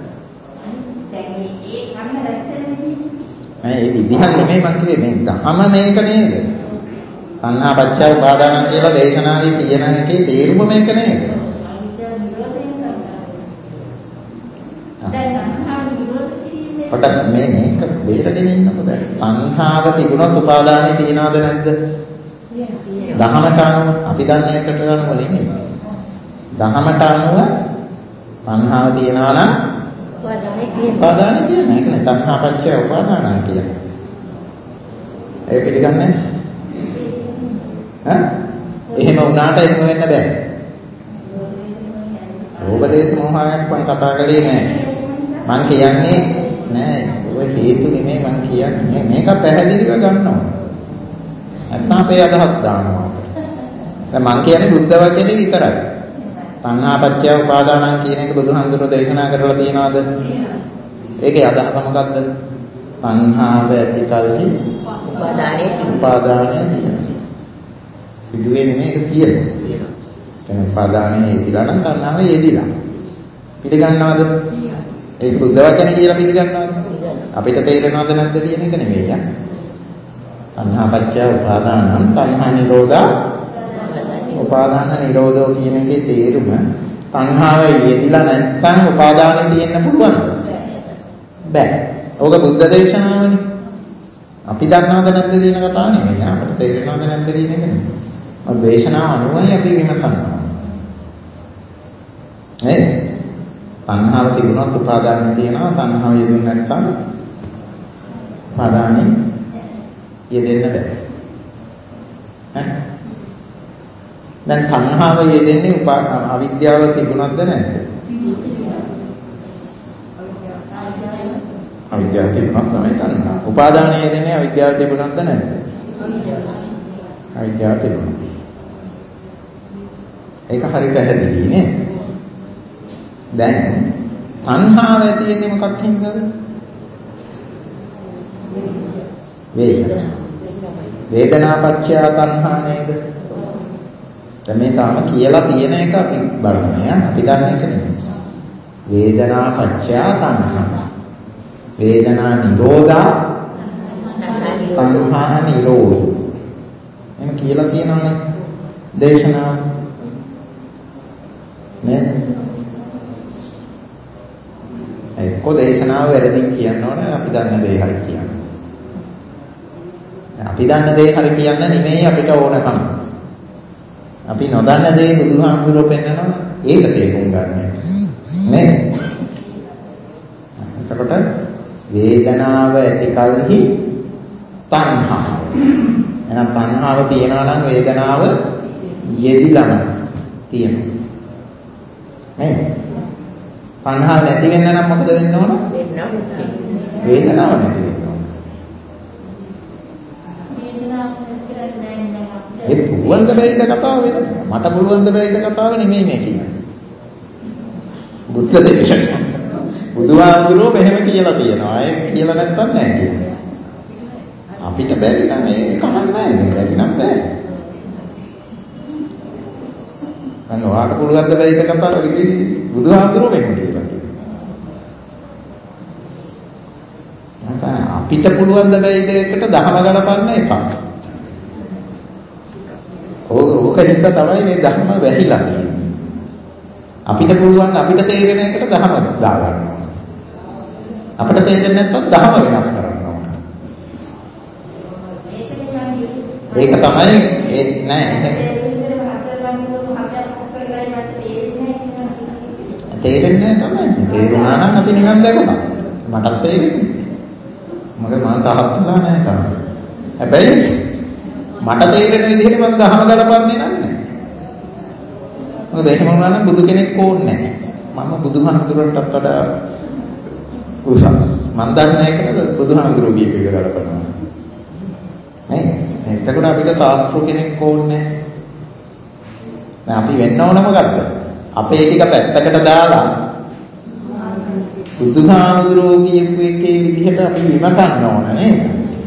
මේ විදිහ නෙමෙයි මම කිව්වේ මේ ධම මේක නේද? තණ්හා පත්‍ය උපාදානං කියලා දේශනාවේ තියෙන එකේ තේරුම මේක නේද? පොඩක් මේක බේරගෙන ඉන්නකො දැන් තණ්හාව තිබුණොත් උපාදානෙ තියනවද නැද්ද? දහමට අනුව අපි දන්න එකට අනුව නෙමෙයි. දහමට අනුව තණ්හාව තියනවා නම් උපාදානෙ තියෙන එක නේ තණ්හා පත්‍ය උපාදානං කියන්නේ. ඒ පිළිගන්නේ? ඈ? එහෙම වුණාට එහෙම වෙන්න බෑ. රෝගදේශ මොහාවක් මම කතා කළේ නෑ. මම කියන්නේ නෑ ඔය හේතු නෙමෙයි මම කියන්නේ මේක පැහැදිලිව ගන්නවා. නැත්නම් අපේ අදහස් දානවා. දැන් මම කියන්නේ බුද්ධ වචනේ විතරයි. තණ්හා පත්‍ය උපාදානං කියන එක බුදුහාමුදුරුවෝ දේශනා කරලා තියනවාද? ඒකේ අදහස මොකද්ද? තණ්හාව ඇති කල්හි උපාදානය තියෙනවා. සිදුවෙන්නේ මේක තියෙනවා. දැන් උපාදානය යෙදිලා නම් තණ්හාව යෙදිලා. පිළිගන්නවද? ඒක බුද්ධ වචන කියලා පිළිගන්නවද? අපිට තේරෙනවද නැද්ද කියන එක නෙමෙයි යා. තණ්හා පත්‍ය උපාදානං තණ්හා නිරෝධා උපාදාන නිරෝධෝ කියන එකේ තේරුම තණ්හාව යෙදිලා නැත්නම් උපාදානෙ තියෙන්න පුළුවන්ද? බෑ. ඕක බුද්ධ දේශනාවනේ. අපි දන්නවද නැද්ද කියන කතාව නෙමෙයි. අපිට තේරෙනවද නැද්ද කියන එක නෙමෙයි. ඔය දේශනාව අනුවයි අපි විමසනවා. නේද? තණ්හාව තිබුණොත් උපාදානෙ තියෙනවා. තණ්හාව යෙදුනේ නැත්නම් උපාදානෙ යෙදෙන්න බෑ. ඈ? දැන් තණ්හාව යෙදෙන්නේ අවිද්‍යාව තිබුණොත්ද නැද්ද? අවිද්‍යාව තිබුණොත් තමයි තණ්හාව. උපාදානය යෙදෙන්නේ අවිද්‍යාව තිබුණොත්ද නැද්ද? අවිද්‍යාව තිබුණොත්. ඒක හරි පැහැදිලි නේ. දැන් තණ්හාව ඇති වෙන්නේ මොකක් හින්දාද? වේදනාපච්චය තණ්හා නේද? දැන් මේ තාම කියලා තියෙන එක අපි බලමු ඈ. අපි දන්න එක නෙමෙයි. වේදනාපච්චය තණ්හා. වේදනා නිරෝධා තණ්හා නිරෝධ. එහෙම කියලා තියෙනවනේ දේශනාව. නේද? එක්ක දේශනාව වැරදින් කියන්න ඕනේ අපි දන්න දේ හරි කියන්න. අපි දන්න දේ හරි කියන්න නෙමෙයි අපිට ඕනකම. අපි නොදන්න දේ බුදුහාමුදුරුවෝ පෙන්නනවා ඒක තේරුම් ගන්න. නේද? එතකොට වේදනාව ඇති කලෙහි තණ්හා. එහෙනම් තණ්හාව තියනවා නම් වේදනාව යෙදිලම තියෙනවා. නේද? තණ්හාව නැති වෙන්න නම් මොකද වෙන්න ඕන? වේදනාව නැති වෙන්න ඕන. ඒ පුළුවන් ද බැයිද කතාව වෙන? මට පුළුවන් ද බැයිද කතාව නෙමෙයි මේ කියන්නේ. බුද්ධ දේශනාව. බුදුහාමුදුරුවෝ මෙහෙම කියලා තියෙනවා. ඒක කියලා නැත්තම් නෑ කියන්නේ. අපිට බැරි නම් ඒක කමක් නෑ. ඉතින් බැරි නම් බෑ. අන්න ඔයාට පුළුවන් ද බැයිද කතාව කියන්නේ බුදුහාමුදුරුවෝ මෙහෙම කියලා කියනවා. අපිට පුළුවන් ද බැයිද එකට දහම ගලපන්න එපා. ඕක හින්දා තමයි මේ ධර්ම වැහිලා තියෙන්නේ. අපිට පුළුවන් අපිට තේරෙන එකට ධර්ම දාගන්න ඕන. අපිට තේරෙන්නේ නැත්නම් ධර්ම වෙනස් කරන්න ඕන. ඒක තමයි නෑ තේරෙන්නේ නැහැ තමයි. තේරුණා නම් අපි නිකන් දැකුණා. මටත් තේරෙන්නේ. මොකද මම රහත් වෙලා නැහැ තාම. හැබැයි මට තේරෙන විදිහට මම දහම ගලපන්නේ නැහැ. මොකද එහෙම වුණා නම් බුදු කෙනෙක් ඕනේ නැහැ. මම බුදුහාමුදුරන්ටත් වඩා උසස්. මම දන්නේ නැහැ බුදුහාමුදුරුවෝ කියපු එක ගලපනවා. නේ? එතකොට අපිට ශාස්ත්‍ර කෙනෙක් ඕනේ නැහැ. දැන් අපි වෙන්න ඕන මොකද්ද? අපේ ටික පැත්තකට දාලා බුදුහාමුදුරුවෝ කියපු එකේ විදිහට අපි විමසන්න ඕන නේද?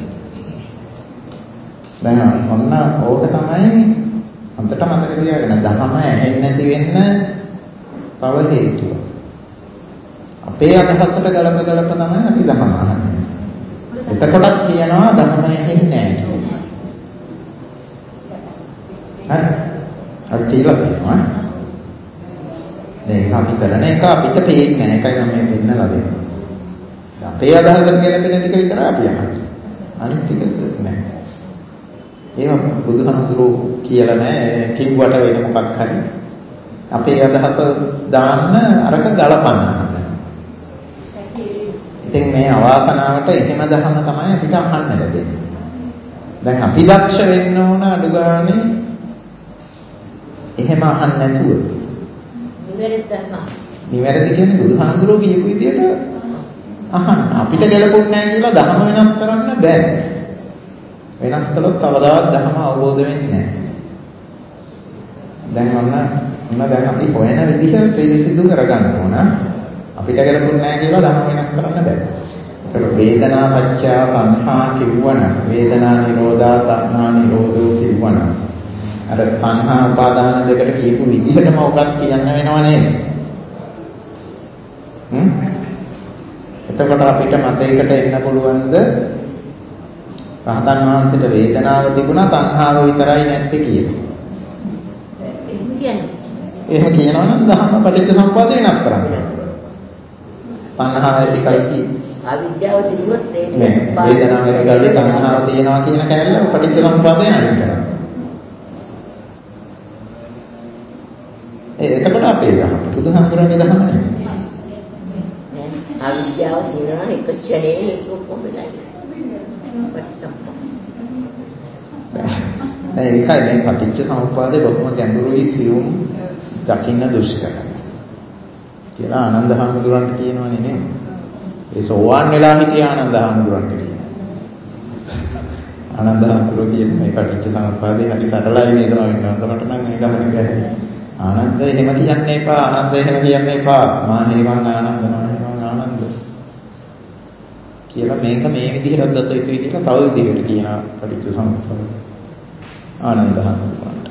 දැන් ඔන්න ඕක තමයි අන්තට මතක තියාගන්න ධර්ම ඇහෙන්නේ නැති වෙන්න තව හේතුව. අපේ අදහසට ගලප තමයි අපි ධර්ම අහන්නේ. එතකොටත් කියනවා ධර්ම ඇහෙන්නේ නැහැ කියලා. හරි. අර කියලා තියෙනවා. දැන් අපි කරන එක අපිට පේන්නේ නැහැ. ඒකයි මම මේ පෙන්නලා දෙන්නේ. අපේ අදහසට ගැලපෙන ටික විතරයි අපි අහන්නේ. අනිත් ටික නෑ. ඒවා බුදුහාමුදුරුවෝ කියලා නෑ. කිව්වට වෙන මොකක් හරි. අපේ අදහස දාන්න අරක ගලපන්න හදනවා. ඉතින් මේ අවාසනාවට එහෙම දහම තමයි අපිට අහන්න ලැබෙන්නේ. දැන් අපි දක්ෂ වෙන්න ඕන අඩු ගානේ එහෙම අහන්න නැතුව. නිවැරදි කියන්නේ බුදුහාමුදුරුවෝ කියපු විදිහට අහන්න. අපිට ගැලපුන්නේ නැහැ කියලා ධර්ම වෙනස් කරන්න බෑ. වෙනස් කළොත් කවදාවත් ධර්ම අවබෝධ වෙන්නේ නැහැ. දැන් ඔන්න දැන් අපි හොයන විදිහ පිළිසිදු කරගන්න ඕන. අපිට ගැලපුන්නේ නැහැ කියලා ධර්ම වෙනස් කරන්න බෑ. වේදනා පච්චය තණ්හා කිව්වනම් වේදනා නිරෝධා තණ්හා නිරෝධෝ කිව්වනම් අර තණ්හා උපාදාන දෙකට කියපු විදිහටම ඔකත් කියන්න වෙනව නේද? එතකොට අපිට මතයකට එන්න පුළුවන්ද රහතන් වහන්සේට වේදනාව තිබුණා තණ්හාව විතරයි නැත්තේ කියලා? එහෙම කියනවා නම් ධම්ම පටිච්ච සමුප්පාද වෙනස් කරන්න. තණ්හාව ඇති කල්හි අවිද්‍යාව තිබුණොත් වේදනාව ඇති කල්හි තණ්හාව තියෙනවා කියන කැලල පටිච්ච සමුප්පාදයෙන් අයින් කරන්න. එතකොට අපේ ධම්ම බුදුහාමුදුරන්ගේ ධම්ම නෙමෙයි. අවිද්‍යාව තියෙනවා එක ක්ෂණේ ඒක ඔක්කොම වෙලා ඒකයි මේ පටිච්ච සමුප්පාදේ බොහොම ගැඹුරුයි සියුම් දකින්න දුෂ්කරයි කියලා ආනන්ද හාමුදුරන්ට කියනවනේ නේද? ඒ සෝවාන් වෙලා හිටිය ආනන්ද හාමුදුරන්ට කියනවා. ආනන්ද හාමුදුරුවෝ කියන්නේ මේ පටිච්ච සමුප්පාදේ හරි සරලයි නේද මට නම් මේක හරි බැහැ. ආනන්ද එහෙම කියන්න එපා. ආනන්ද එහෙම කියන්න එපා. මා හේමං ආනන්ද ආනන්ද කියලා මේක මේ විදිහට දත යුතුයි කියලා තව විදිහකට කියනවා පටිච්ච සමුප්පාද ආනන්ද හාමුදුරුවන්ට.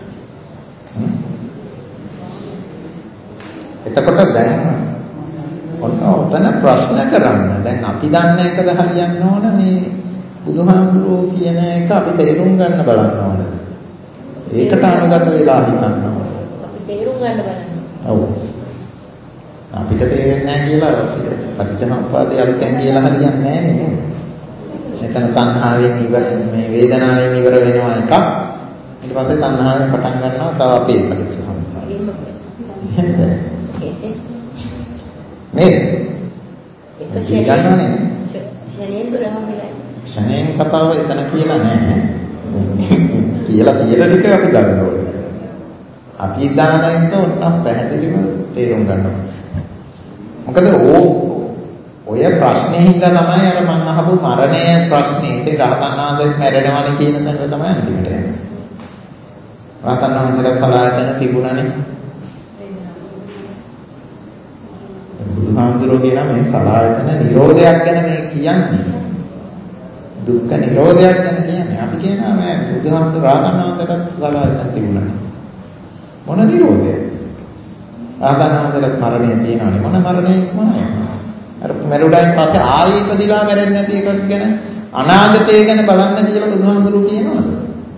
එතකොට දැන් ඔතන ප්‍රශ්න කරන්න. දැන් අපි දන්න එකද හරියන්න ඕන මේ බුදුහාමුදුරුවෝ කියන එක අපි තේරුම් ගන්න බලන්න ඕනද? ඒකට අනුගත වෙලා හිතන්න ඕන. අපි තේරුම් ගන්න බලන්න. ඔව්. අපිට තේරෙන්නේ නැහැ කියලා අපිට පටිච්චසමුප්පාදේ අලුතෙන් කියලා හරියන්නේ නැහැ නේද? එතන තණ්හාවෙන් ඉවර මේ වේදනාවෙන් ඉවර වෙනවා එකක්. ඊට පස්සේ තණ්හාවෙන් පටන් ගන්නවා තව අපේ පටිච්චසමුප්පාදේ. නේද? ඒක ගන්නවනේ. ශරණෙන් දුරහමලා. ශරණෙන් කතාව එතන කියලා නැහැ. කියලා තියෙන ටික අපි ගන්න ඕනේ. අපි දාන එක උන්ට පැහැදිලිව තේරුම් ගන්න ඕනේ. මොකද ඔය ප්‍රශ්නේ හින්දා තමයි අර මම අහපු මරණය ප්‍රශ්නේ. ඉතින් රහතන් වහන්සේත් මැරෙනවනේ කියන තැනට තමයි අන්තිමට යන්නේ. රහතන් වහන්සේලා සලායතන තිබුණානේ. බුදුහාමුදුරුවෝ කියන මේ සලායතන නිරෝධයක් ගැන මේ කියන්නේ. දුක්ඛ නිරෝධයක් ගැන කියන්නේ. අපි කියනවා මේ බුදුහාමුදුරුවෝ රහතන් වහන්සේට සලායතන තිබුණා. මොන නිරෝධයද? රහතන් වහන්සේට මරණය තියෙනවනේ. මොන මරණයක්මයි? අර මරුණායින් පස්සේ ආයෙ ඉපදිලා මැරෙන්නේ නැති එකක් ගැන අනාගතය ගැන බලන්න කියලා බුදුහාමුදුරුවෝ කියනවාද?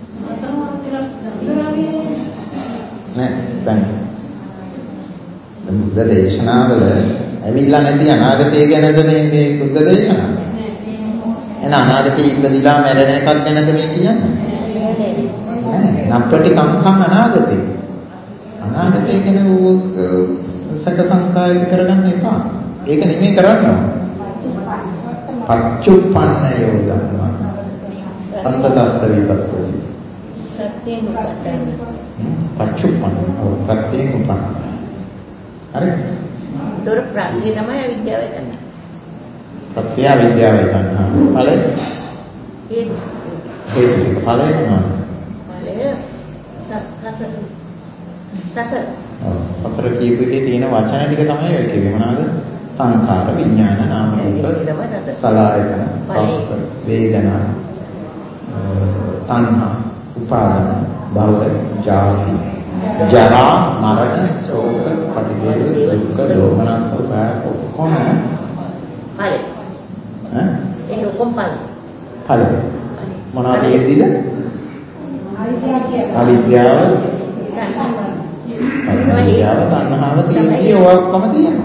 නෑ. දැන් බුද්ධ දේශනාවල ඇවිල්ලා නැති අනාගතය ගැනද මේ බුද්ධ දේශනාව? එන අනාගතේ ඉපදිලා මැරෙන එකක් ගැනද මේ කියන්නේ? නෑ. නප්පටි කම්කම් අනාගතේ. අනාගතය ගැන සක සංකායද කරගන්න එපා. ඒක නෙමෙයි කරන්න ඕන. පච්චුප්පන්නයෝ ධම්මා. අන්තතත්ත්ව විපස්සති. සත්‍යයෙන් උපන්න. පච්චුප්පන්න. ඔව් ප්‍රත්‍යයෙන් උපන්න. හරි? ඒතොර ප්‍රත්‍ය තමයි අවිද්‍යාව එතන. ප්‍රත්‍ය අවිද්‍යාවයි තණ්හා. ඵලය? හේතු ටික ඵලය මොනවද? ඵලය සසර. සසර කියපු එකේ තියෙන වචන ටික තමයි ඔය කිව්වේ මොනවාද? සංඛාර, විඥාන, නාම රූප, සලආයතන, පස්ස, වේදනා, තණ්හා, උපාදාන, භව, ජාති, ජරා, මරණ, ශෝක, පරිදේව, දුක්ඛ, දෝමනස්, උපායස කොහොම? ඵලය. ඒක ඔක්කොම ඵලය. ඵලය. මොනවද කියද්දිද? අවිද්‍යාව, අවිද්‍යාව, තණ්හාව තියෙන්නේ ඔය ඔක්කොම තියෙනවා.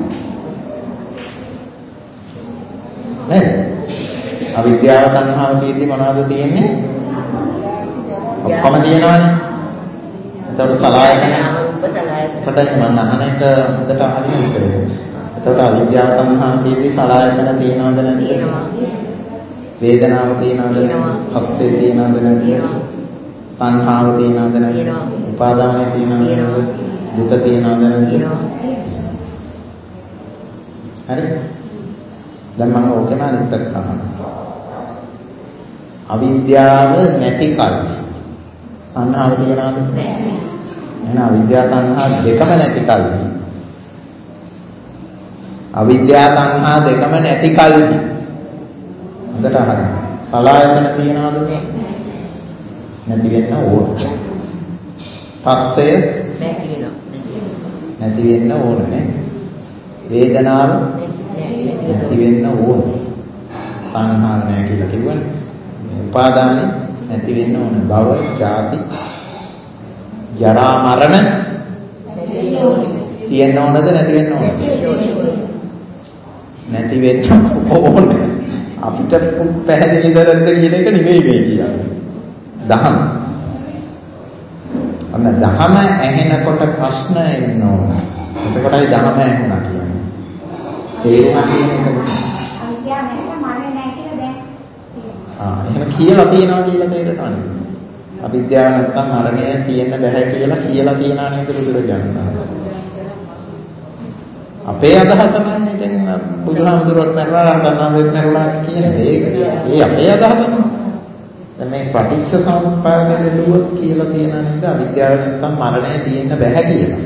නේද? අවිද්‍යාව තණ්හාව තියෙද්දි මොනවද තියෙන්නේ? ඔක්කොම තියෙනවානේ. එතකොට සලආයතන කොට මම අහන එක හොඳට අහගෙන ඉතරේ. එතකොට අවිද්‍යාව තණ්හාව තියෙද්දි සලආයතන තියෙනවද නැද්ද? වේදනාව තියෙනවද නැද්ද? හස්සේ තියෙනවද නැද්ද? තණ්හාව තියෙනවද නැද්ද? උපාදානය තියෙනවද නැද්ද? දුක තියෙනවද නැද්ද? හරි? දැන් මම ඕකම අනිත් පැත්ත අහනවා. අවිද්‍යාව නැති කල්හි තණ්හාව තියෙනවද? නැහැ. එහෙනම් අවිද්‍යාව තණ්හා දෙකම නැති කල්හි අවිද්‍යාව තණ්හා දෙකම නැති කල්හි හොඳට අහගන්න. සලායතන තියනවද? නැති වෙන්න ඕන. පස්සය නැති වෙන්න ඕන නේ. වේදනාව නැති වෙන්න ඕන. තණ්හාව නැහැ කියලා කිව්වනේ. උපාදානෙ නැති වෙන්න ඕන. භව, ජාති, ජරා, මරණ තියෙන්න ඕනද නැති වෙන්න ඕනද? නැති වෙන්න ඕන. අපිට පැහැදිලි දරද්ද කියන එක නෙමෙයි මේ කියන්නේ. දහම. අන්න දහම ඇහෙනකොට ප්‍රශ්න එන්න ඕන. එතකොටයි දහම ඇහුණා කියන්නේ. තේරුණා කියන එක. අවිද්‍යාව නැත්නම් මරණය නැහැ කියලා දැන්. එහෙම කියලා තියනවා කියලා තේරෙනවා නේද? අවිද්‍යාව නැත්නම් මරණය තියෙන්න බෑ කියලා තියනා නේද බුදුරජාණන් වහන්සේ. අපේ අදහස නම් ඉතින් බුදුහාමුදුරුවෝ මරලා රහතන් වහන්සේත් මරලා කියන ඒ අපේ අදහස නේ. දැන් මේ පටිච්ච සමුප්පාදේ බැලුවොත් කියලා තියනා නේද අවිද්‍යාව නැත්නම් මරණය තියෙන්න බෑ කියලා.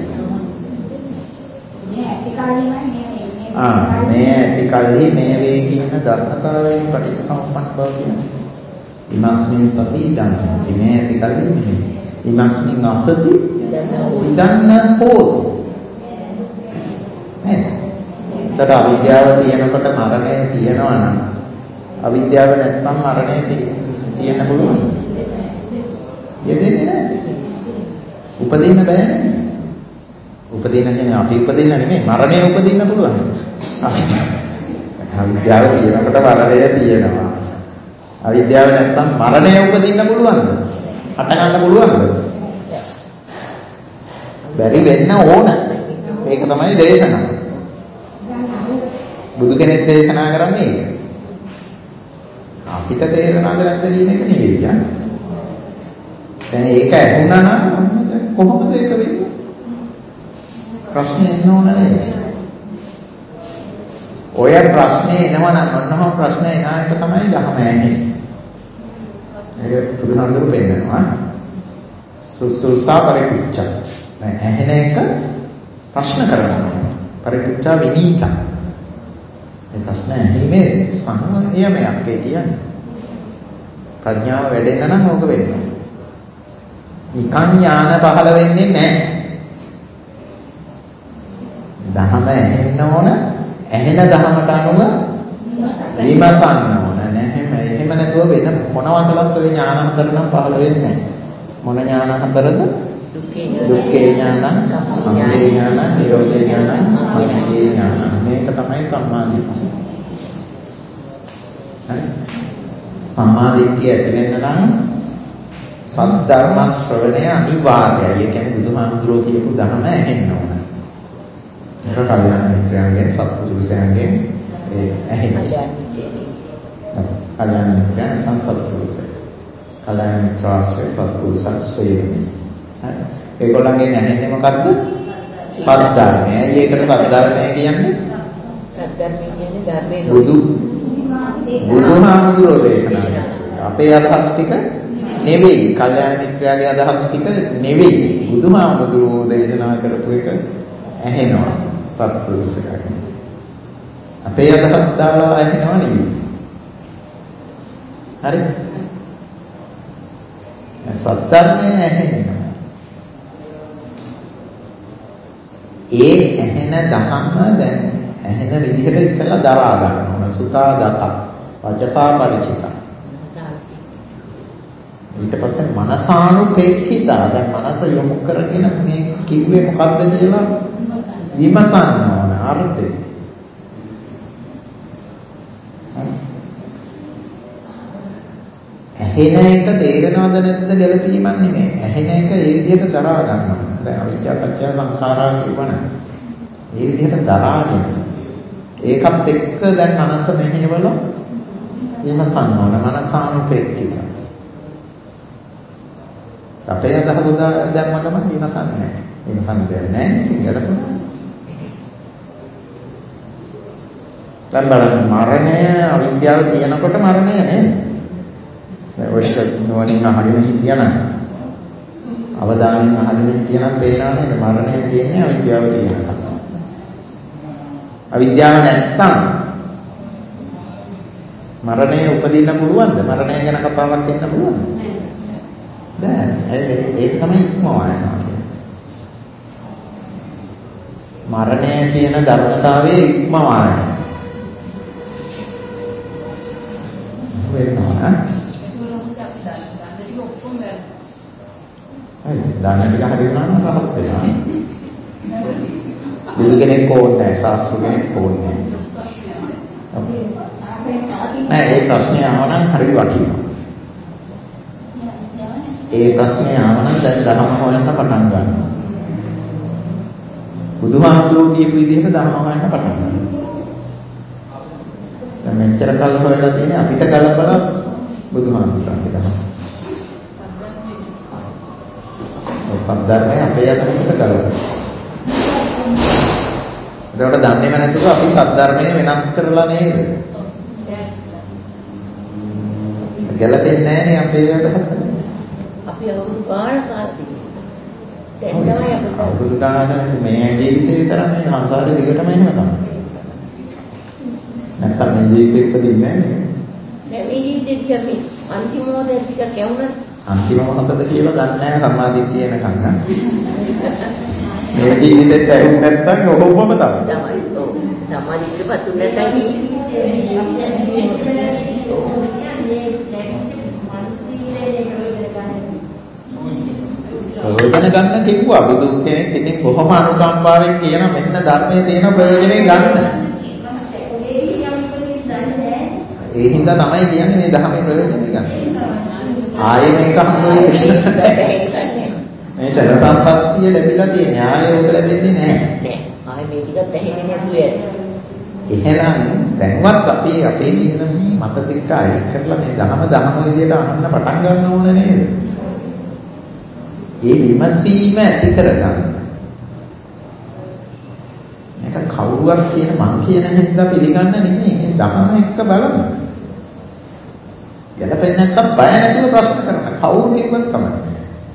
මේ ඇති කල්හි මේ වේ කියන ධර්මතාවයෙන් පටිච්ච සමුප්පන්න බව කියන්නේ. ඉමස්මින් සති දන්නති මේ ඇති කල්හි මෙහෙම. ඉමස්මින් අසති දන්න හෝති. එතකොට අවිද්‍යාව තියෙනකොට මරණය තියෙනවා නම් අවිද්‍යාව නැත්නම් මරණය තියෙන්න පුළුවන්. යෙදෙන්නේ නැහැ. උපදින්න බෑනේ. උපදින්න කියන්නේ අපි උපදින්න නෙමෙයි මරණය උපදින්න පුළුවන්. අවිද්‍යාව තියෙනකොට මරණය තියෙනවා. අවිද්‍යාව නැත්නම් මරණය උපදින්න පුළුවන්ද? හට ගන්න පුළුවන්ද? බැරි වෙන්න ඕන. ඒක තමයි දේශනාව. බුදු කෙනෙක් දේශනා කරන්නේ ඒක. අපිට තේරෙනවද නැද්ද කියන එක නෙවෙයි යන්නේ. දැන් ඒක ඇහුණා නම් කොහොමද ඒක වෙන්නේ? ප්‍රශ්නේ එන්න ඕන නේද? ඔය ප්‍රශ්නේ එනවනම් ඔන්නම ප්‍රශ්නේ එනාට තමයි ධහම ඇන්නේ. ඒක බුදුහාමුදුරු පෙන්නනවා. සුසුල්සා පරිපුච්ඡ. දැන් ඇහෙන එක ප්‍රශ්න කරනවා. පරිපුච්ඡා විනීත. මේ ප්‍රශ්න ඇහිමේ සංයමයක් ඒ කියන්නේ. ප්‍රඥාව වැඩෙන්න නම් ඕක වෙන්න ඕන. නිකන් ඥාන පහළ වෙන්නේ නැහැ. දහම ඇහෙන්න ඕන. ඇහෙන දහමට අනුව විමසන්න ඕන. එහෙම නැතුව වෙන මොනවටවත් ඔය ඥාන හතර නම් පහළ වෙන්නේ නැහැ. මොන ඥාන හතරද? දුක්ඛේ ඥානං, සමුදය ඥානං, නිරෝධේ ඥානං, මග්ගේ ඥානං. මේක තමයි සම්මාදිට්ඨිය. හරි? සම්මාදිට්ඨිය ඇති වෙන්න නම් සද්ධර්ම ශ්‍රවණය අනිවාර්යයි. ඒ කියන්නේ බුදුහාමුදුරුවෝ කියපු ධර්ම ඇහෙන්න ඕන. ඒක කල්යාණ මිත්‍රයන්ගෙන් සත්පුරුෂයන්ගෙන් ඇහෙන්න. කල්යාණ මිත්‍රයන් නැත්නම් සත්පුරුෂය. කල්යාණ මිත්‍රාශ්‍රය සත්පුරුෂාශ්‍රයනේ. හරි. ඒගොල්ලන්ගෙන් ඇහෙන්නේ මොකද්ද? සද්ධර්මය. ඒකට සද්ධර්මය කියන්නේ සද්ධර්මය කියන්නේ ධර්මයේ බුදුහාමුදුරෝ දේශනා කරන. අපේ අදහස් ටික නෙවෙයි. කල්යාණ මිත්‍රයාගේ අදහස් ටික නෙවෙයි. බුදුහාමුදුරෝ දේශනා කරපු එක ඇහෙනවා සත්පුරුෂයාගෙන්. අපේ අදහස් දාලා ඇහෙනව නෙවෙයි. හරි? සත්‍යර්මය ඇහෙන්න. ඒ ඇහෙන ධම්ම දැන් ඇහෙන විදිහට ඉස්සෙල්ලා දරා ගන්න ඕන. සුතා දත වචසා පරිචිත. ඊට පස්සේ මනසානුපේක්ඛිතා. දැන් මනස යොමු කරගෙන මේ කිව්වේ මොකද්ද කියලා විමසන්න ඕන අර්ථය. ඇහෙන එක තේරෙනවද නැද්ද ගැලපීමක් නෙමෙයි. ඇහෙන එක ඒ විදිහට දරා ගන්නවා. දැන් අවිචා පත්‍ය සංඛාරා කියවන. ඒ විදිහට දරාගෙන ඒකත් එක්ක දැන් මනස මෙහෙවල විමසන්න ඕන. මනසානුපේක්ඛිත. අපේ අදහස දැම්මකම විමසන්නේ නැහැ. විමසන්න දෙයක් නැහැ. ඉතින් ගැලපුණා. දැන් බලන්න මරණය අවිද්‍යාව තියෙනකොට මරණය නේද? ඔය නෝනින් අහගෙන හිටියනම් අවදානෙන් අහගෙන හිටියනම් පේනවා නේද මරණය තියෙන්නේ අවිද්‍යාව තියෙනකම්. අවිද්‍යාව නැත්තම් මරණය උපදින්න පුළුවන්ද? මරණය ගැන කතාවක් එන්න පුළුවන්ද? බෑ. ඒක තමයි ඉක්මවා යනවා කියන්නේ. මරණය කියන ධර්මතාවයේ ඉක්මවා යනවා. වෙනවා. දන්න ටික හරි වුණා නම් රහත් වෙනවා. බුදු කෙනෙක් ඕනේ නැහැ, ශාස්ත්‍ර කෙනෙක් ඕනේ නැහැ. නෑ ඒ ප්‍රශ්නේ ආවනම් හරි වටිනවා. ඒ ප්‍රශ්නේ ආවනම් දැන් ධර්ම හොයන්න පටන් ගන්නවා. බුදුහාමුදුරුවෝ කියපු විදිහට ධර්ම හොයන්න පටන් ගන්නවා. දැන් මෙච්චර කල් හොයලා තියෙන්නේ අපිට ගලපලා බුදුහාමුදුරුවන්ගේ ධර්ම. සද්ධර්මයේ අපේ අදහසට ගලපනවා. ඒකට දන්නේම නැතුව අපි සද්ධර්මයේ වෙනස් කරලා නේද? ගැලපෙන්නේ නැහැ නේ අපේ අදහසට. අපි අවුරුදු ගානක් කාලෙදී දැන් තමයි අපිට අවුරුදු ගානක් මේ ජීවිතේ විතරනේ සංසාරේ දිගටම එහෙම තමයි. නැත්තම් මේ ජීවිතේ උපදින්නේ නැහැ නේ. දැන් මේ ජීවිතේ කියන්නේ අන්තිම මොහොතේ ටික කැවුනත් අන්තිම මොහොතද කියලා දන්නේ නැහැ සම්මාදිට්ඨිය එනකන්. මේ ජීවිතේත් ඇහුම් නැත්තම් ඔහොමම තමයි. ඔව්. සම්මාදිට්ඨියපත් නැත්නම් ප්‍රයෝජන ගන්න කිව්වා බුදු කෙනෙක් ඉතින් කොහොම අනුකම්පාවෙන් කියන මෙන්න ධර්මයේ තියෙන ප්‍රයෝජනේ ගන්න. ඒ හින්දා තමයි කියන්නේ මේ ධර්මයේ ප්‍රයෝජනේ ගන්න. ආයේ මේක හම්බ වෙන්නේ මේ ශර සම්පත්තිය ලැබිලා තියෙන්නේ. ආයේ ඔක ලැබෙන්නේ නැහැ. ආයේ මේ ටිකත් ඇහෙන්නේ නැතුව එහෙනම් දැන්වත් අපි අපේ තියෙන මත ටික අයින් කරලා මේ ධම විදියට අහන්න පටන් ගන්න ඕන නේද? ඒ විමසීම ඇති කරගන්න. මේක කවුරුවත් කියන මං කියන හින්දා පිළිගන්න නෙමෙයි. මේ ධම එක්ක බලන්න. ගැලපෙන්නේ නැත්තම් බය නැතුව ප්‍රශ්න කරන්න. කවුරු කිව්වත් කමන්නේ.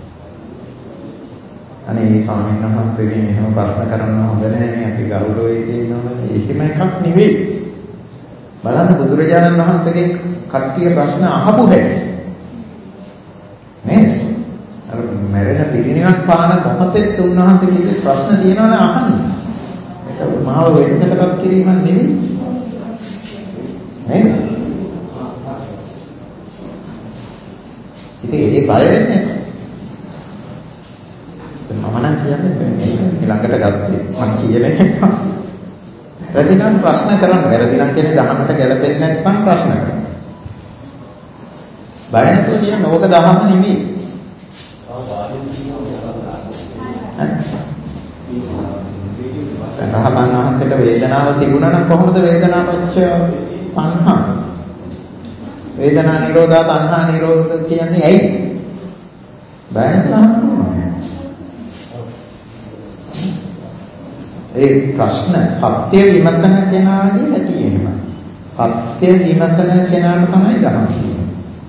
අනේ ස්වාමීන් වහන්සේගෙන් එහෙම ප්‍රශ්න කරන්න හොඳ නැහැ. අපි ගෞරවයේ තියෙනවනේ. එහෙම එකක් නෙවෙයි. බලන්න බුදුරජාණන් වහන්සේගෙන් කට්ටිය ප්‍රශ්න අහපු හැටි. නේද? අර මරණ පිරිනිවන් පාන මොහොතේ උන්වහන්සේ කිව්වේ ප්‍රශ්න තියෙනවනේ අහන්න. මේක මාව වෙනසටපත් කිරීමක් නෙවෙයි. නේද? ඉතින් ඒ බය වෙන්නේ මම නම් කියන්නේ මේක ළඟට ගත්තේ මම කියන එක. වැරදි නම් ප්‍රශ්න කරන්න. වැරදි නම් කියන්නේ දහමට ගැලපෙන්නේ නැත්නම් ප්‍රශ්න කරන්න. බය නැතුව කියන්නේ ඕක දහම නෙමෙයි. රහතන් වහන්සේට වේදනාව තිබුණා නම් කොහොමද වේදනාවච්ච තණ්හා? වේදනා නිරෝධා තණ්හා නිරෝධ කියන්නේ ඇයි? බය නැතුව අහන්න. ඒ ප්‍රශ්න සත්‍ය විමසන කෙනාගේ හැටි එහෙම. සත්‍ය විමසන කෙනාට තමයි දහම කියන්නේ.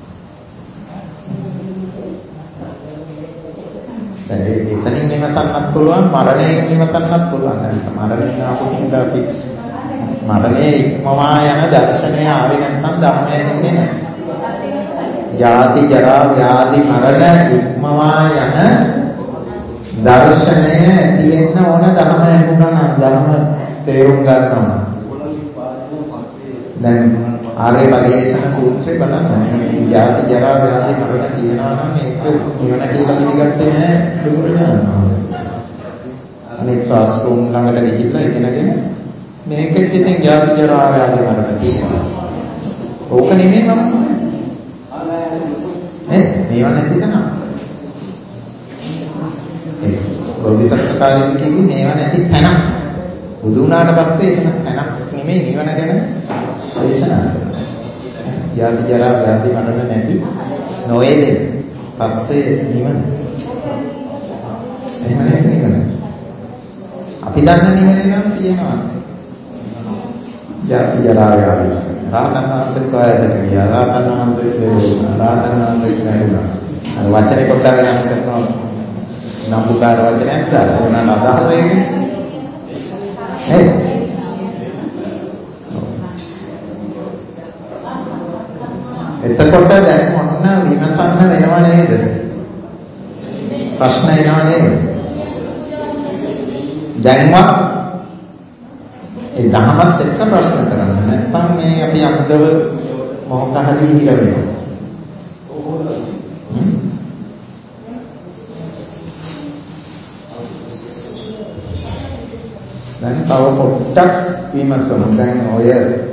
එතනින් විමසන්නත් පුළුවන්, මරණයෙන් විමසන්නත් පුළුවන්. මරණයෙන් ආපු හින්දා අපි මරණය ඉක්මවා යන දර්ශනය ආවේ නැත්නම් ධර්මය එන්නේ නැහැ. ජාති ජරා ව්‍යාධි මරණ ඉක්මවා යන දර්ශනය ඇති වෙන්න ඕන ධර්ම ඇහුණා නම් ධර්ම තේරුම් ගන්න ඕන. දැන් ආර්ය පරිේශන සූත්‍රය බලන්න මේ ජාති ජරා ව්‍යාධි මරණ තියනවා නම් ඒක නිවන කියලා පිළිගත්තේ නැහැ බුදුරජාණන් වහන්සේ. අනෙක් ශාස්ත්‍රෝන් ළඟට ගිහිල්ලා ඉගෙනගෙන මේකෙත් ඉතින් ජාති ජරා ව්‍යාධි මරණ තියෙනවා. ඕක නෙමෙයි මම. මේවා නැති තැන. බෝධිසත්ව කාලෙදි කිව්වේ මේවා නැති තැනක්. බුදු වුණාට පස්සේ එහෙම තැනක් නෙමෙයි නිවන ගැන දේශනා කරන්නේ. ජාති ජරා ව්‍යාධි මරණ නැති නොවේදෙන තත්ත්වයේ නිවන. එහෙම නැති නිවන. අපි දන්න නිවනේ නම් තියෙනවා. ජාති ජරා ව්‍යාධි රාතන් වහන්සේ තෝයසට ගියා. රාතන් වහන්සේ කියනවා. රාතන් වහන්සේ කියනවා. වචනේ පොඩ්ඩක් වෙනස් කරනවා. නම්බුකාර වචනයක් දාලා උනාට අදහස ඒකනේ. එතකොට දැන් ඔන්න විමසන්න වෙනව නේද? ප්‍රශ්න එනව නේද? දැන්වත් ඒ දහමත් එක්ක ප්‍රශ්න කරන්න. නැත්නම් මේ අපි අන්දව මොකක් හරි හිර වෙනවා. දැන් තව පොඩ්ඩක් විමසමු. දැන් ඔය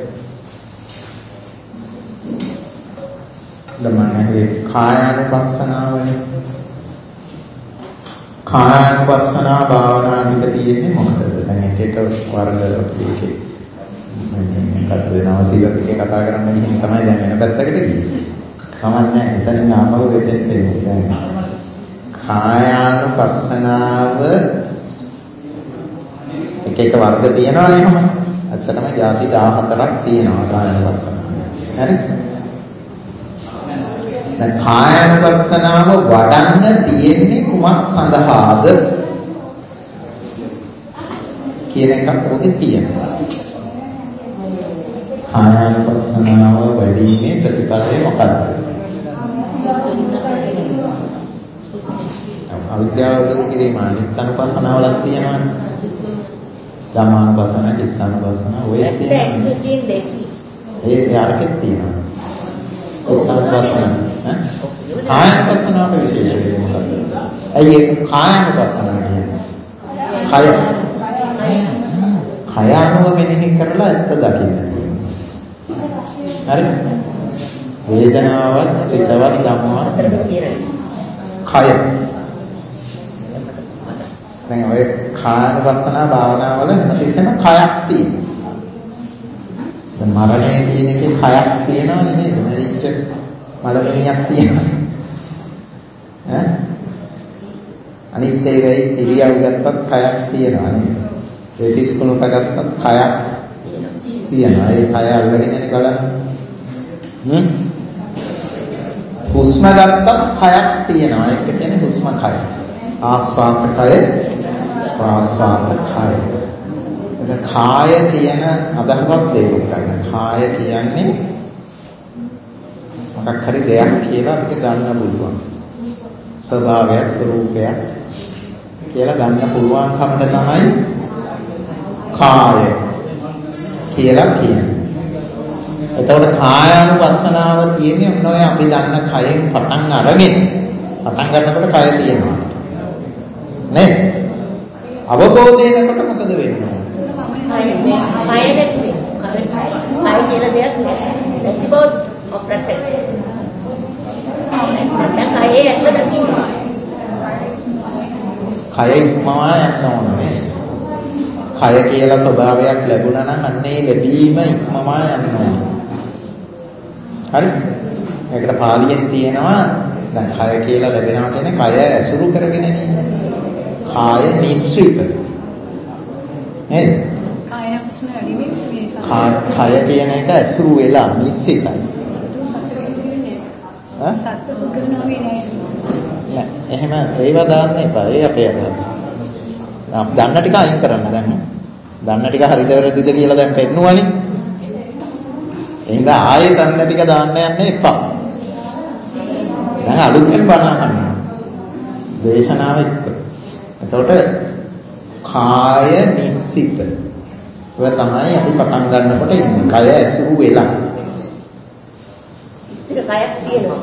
දමන්නේ කායානුපස්සනාවනේ. කායානුපස්සනා භාවනා ටික තියෙන්නේ මොකටද? දැන් එක එක වර්ග එකේ මේකත් නවසීලත් එකේ කතා කරන්න ගිහින් තමයි දැන් වෙන පැත්තකට ගියේ. කමන්නේ එතනින් ආපහු වෙතෙන් එන්නේ. දැන් කායානුපස්සනාව එක එක වර්ග තියෙනවානේ එහෙම. ඇත්තටම ಜಾති 14ක් තියෙනවා කායානුපස්සනාව. හරි? දැන් කායානුපස්සනාව වඩන්න තියෙන්නේ කුමක් සඳහාද කියන එකත් ඔකේ තියෙනවා. කායානුපස්සනාව වැඩිීමේ ප්‍රතිඵලය මොකක්ද? අවිද්‍යාව දුරු කිරීම අනිත්‍යනුපස්සනාවලක් තියෙනවානේ. ධම්මානුපස්සන, චිත්තානුපස්සන ඔය තියෙනවා. ඒ අරකෙත් තියෙනවා. කායනුපස්සනාවේ විශේෂය මොකක්ද? ඇයි ඒක කායනුපස්සනාව කියන්නේ? කය අනුව මෙනෙහි කරලා ඇත්ත දකින්න තියෙනවා. හරි? වේදනාවක්, සිතවත්, ධම්මවත් කය. දැන් ඔය කායනුපස්සනා භාවනාවල හැමතිස්සෙම කයක් තියෙනවා. මරණය කියන එකේ කයක් තියෙනවනේ නේද? මරිච්ච මලමිනියක් තියෙනවා. ඈ? අනිත් ඒකයි ඉරියව් ගත්තත් කයක් තියෙනවා නේද? ඒ දිස්කුණු පගත්තත් කයක් තියෙනවා. ඒ කය අල්ලගෙනනේ බලන්න. හුස්ම ගත්තත් කයක් තියෙනවා. ඒක කියන්නේ හුස්ම කය. ආස්වාස කය, ප්‍රාස්වාස කය. කාය කියන අදහසක් තේරුම් ගන්න. කාය කියන්නේ මොකක් හරි දෙයක් කියලා අපිට ගන්න පුළුවන්. ස්වභාවයක්, ස්වરૂපයක් කියලා ගන්න පුළුවන් කමට තමයි කාය කියලා කියන්නේ. එතකොට කායානුපස්සනාව තියෙන්නේ මොන ඔය අපි දන්න කයෙන් පටන් අරගෙන පටන් ගන්නකොට කය තියෙනවා. නේද? අවබෝධ වෙනකොට මොකද වෙන්නේ? කය නැති කය කියලා දෙයක් නැති බව අප්‍රත්‍යක්ෂ. නැත්නම් කයේ ඇත්ත දකින්න. කය ඉක්මවා යන්න ඕනේ. කය කියලා ස්වභාවයක් ලැබුණා නම් අන්නේ ලැබීම ඉක්මවා යන්න ඕනේ. හරි? ඒකට පාලියෙන් තියෙනවා දැන් කය කියලා ලැබෙනවා කියන්නේ කය ඇසුරු කරගෙන ඉන්නේ. කාය නිස්සිත. නේද? කය කියන එක ඇසුරු වෙලා නිස්සිතයි. නෑ එහෙම ඒව දාන්න එපා. ඒ අපේ අදහස. දන්න ටික අයින් කරන්න දැන්. දන්න ටික හරිද වැරදිද කියලා දැන් පෙන්නුවනේ. එහෙනම් ආයෙත් දන්න ටික දාන්න යන්න එපා. දැන් අලුතෙන් බණ අහන්න. දේශනාව එක්ක. එතකොට කාය නිස්සිත. ඔය තමයි අපි පටන් ගන්නකොට ඉන්නේ. කය ඇසුරු වෙලා. ස්ථිර කයක් තියෙනවා.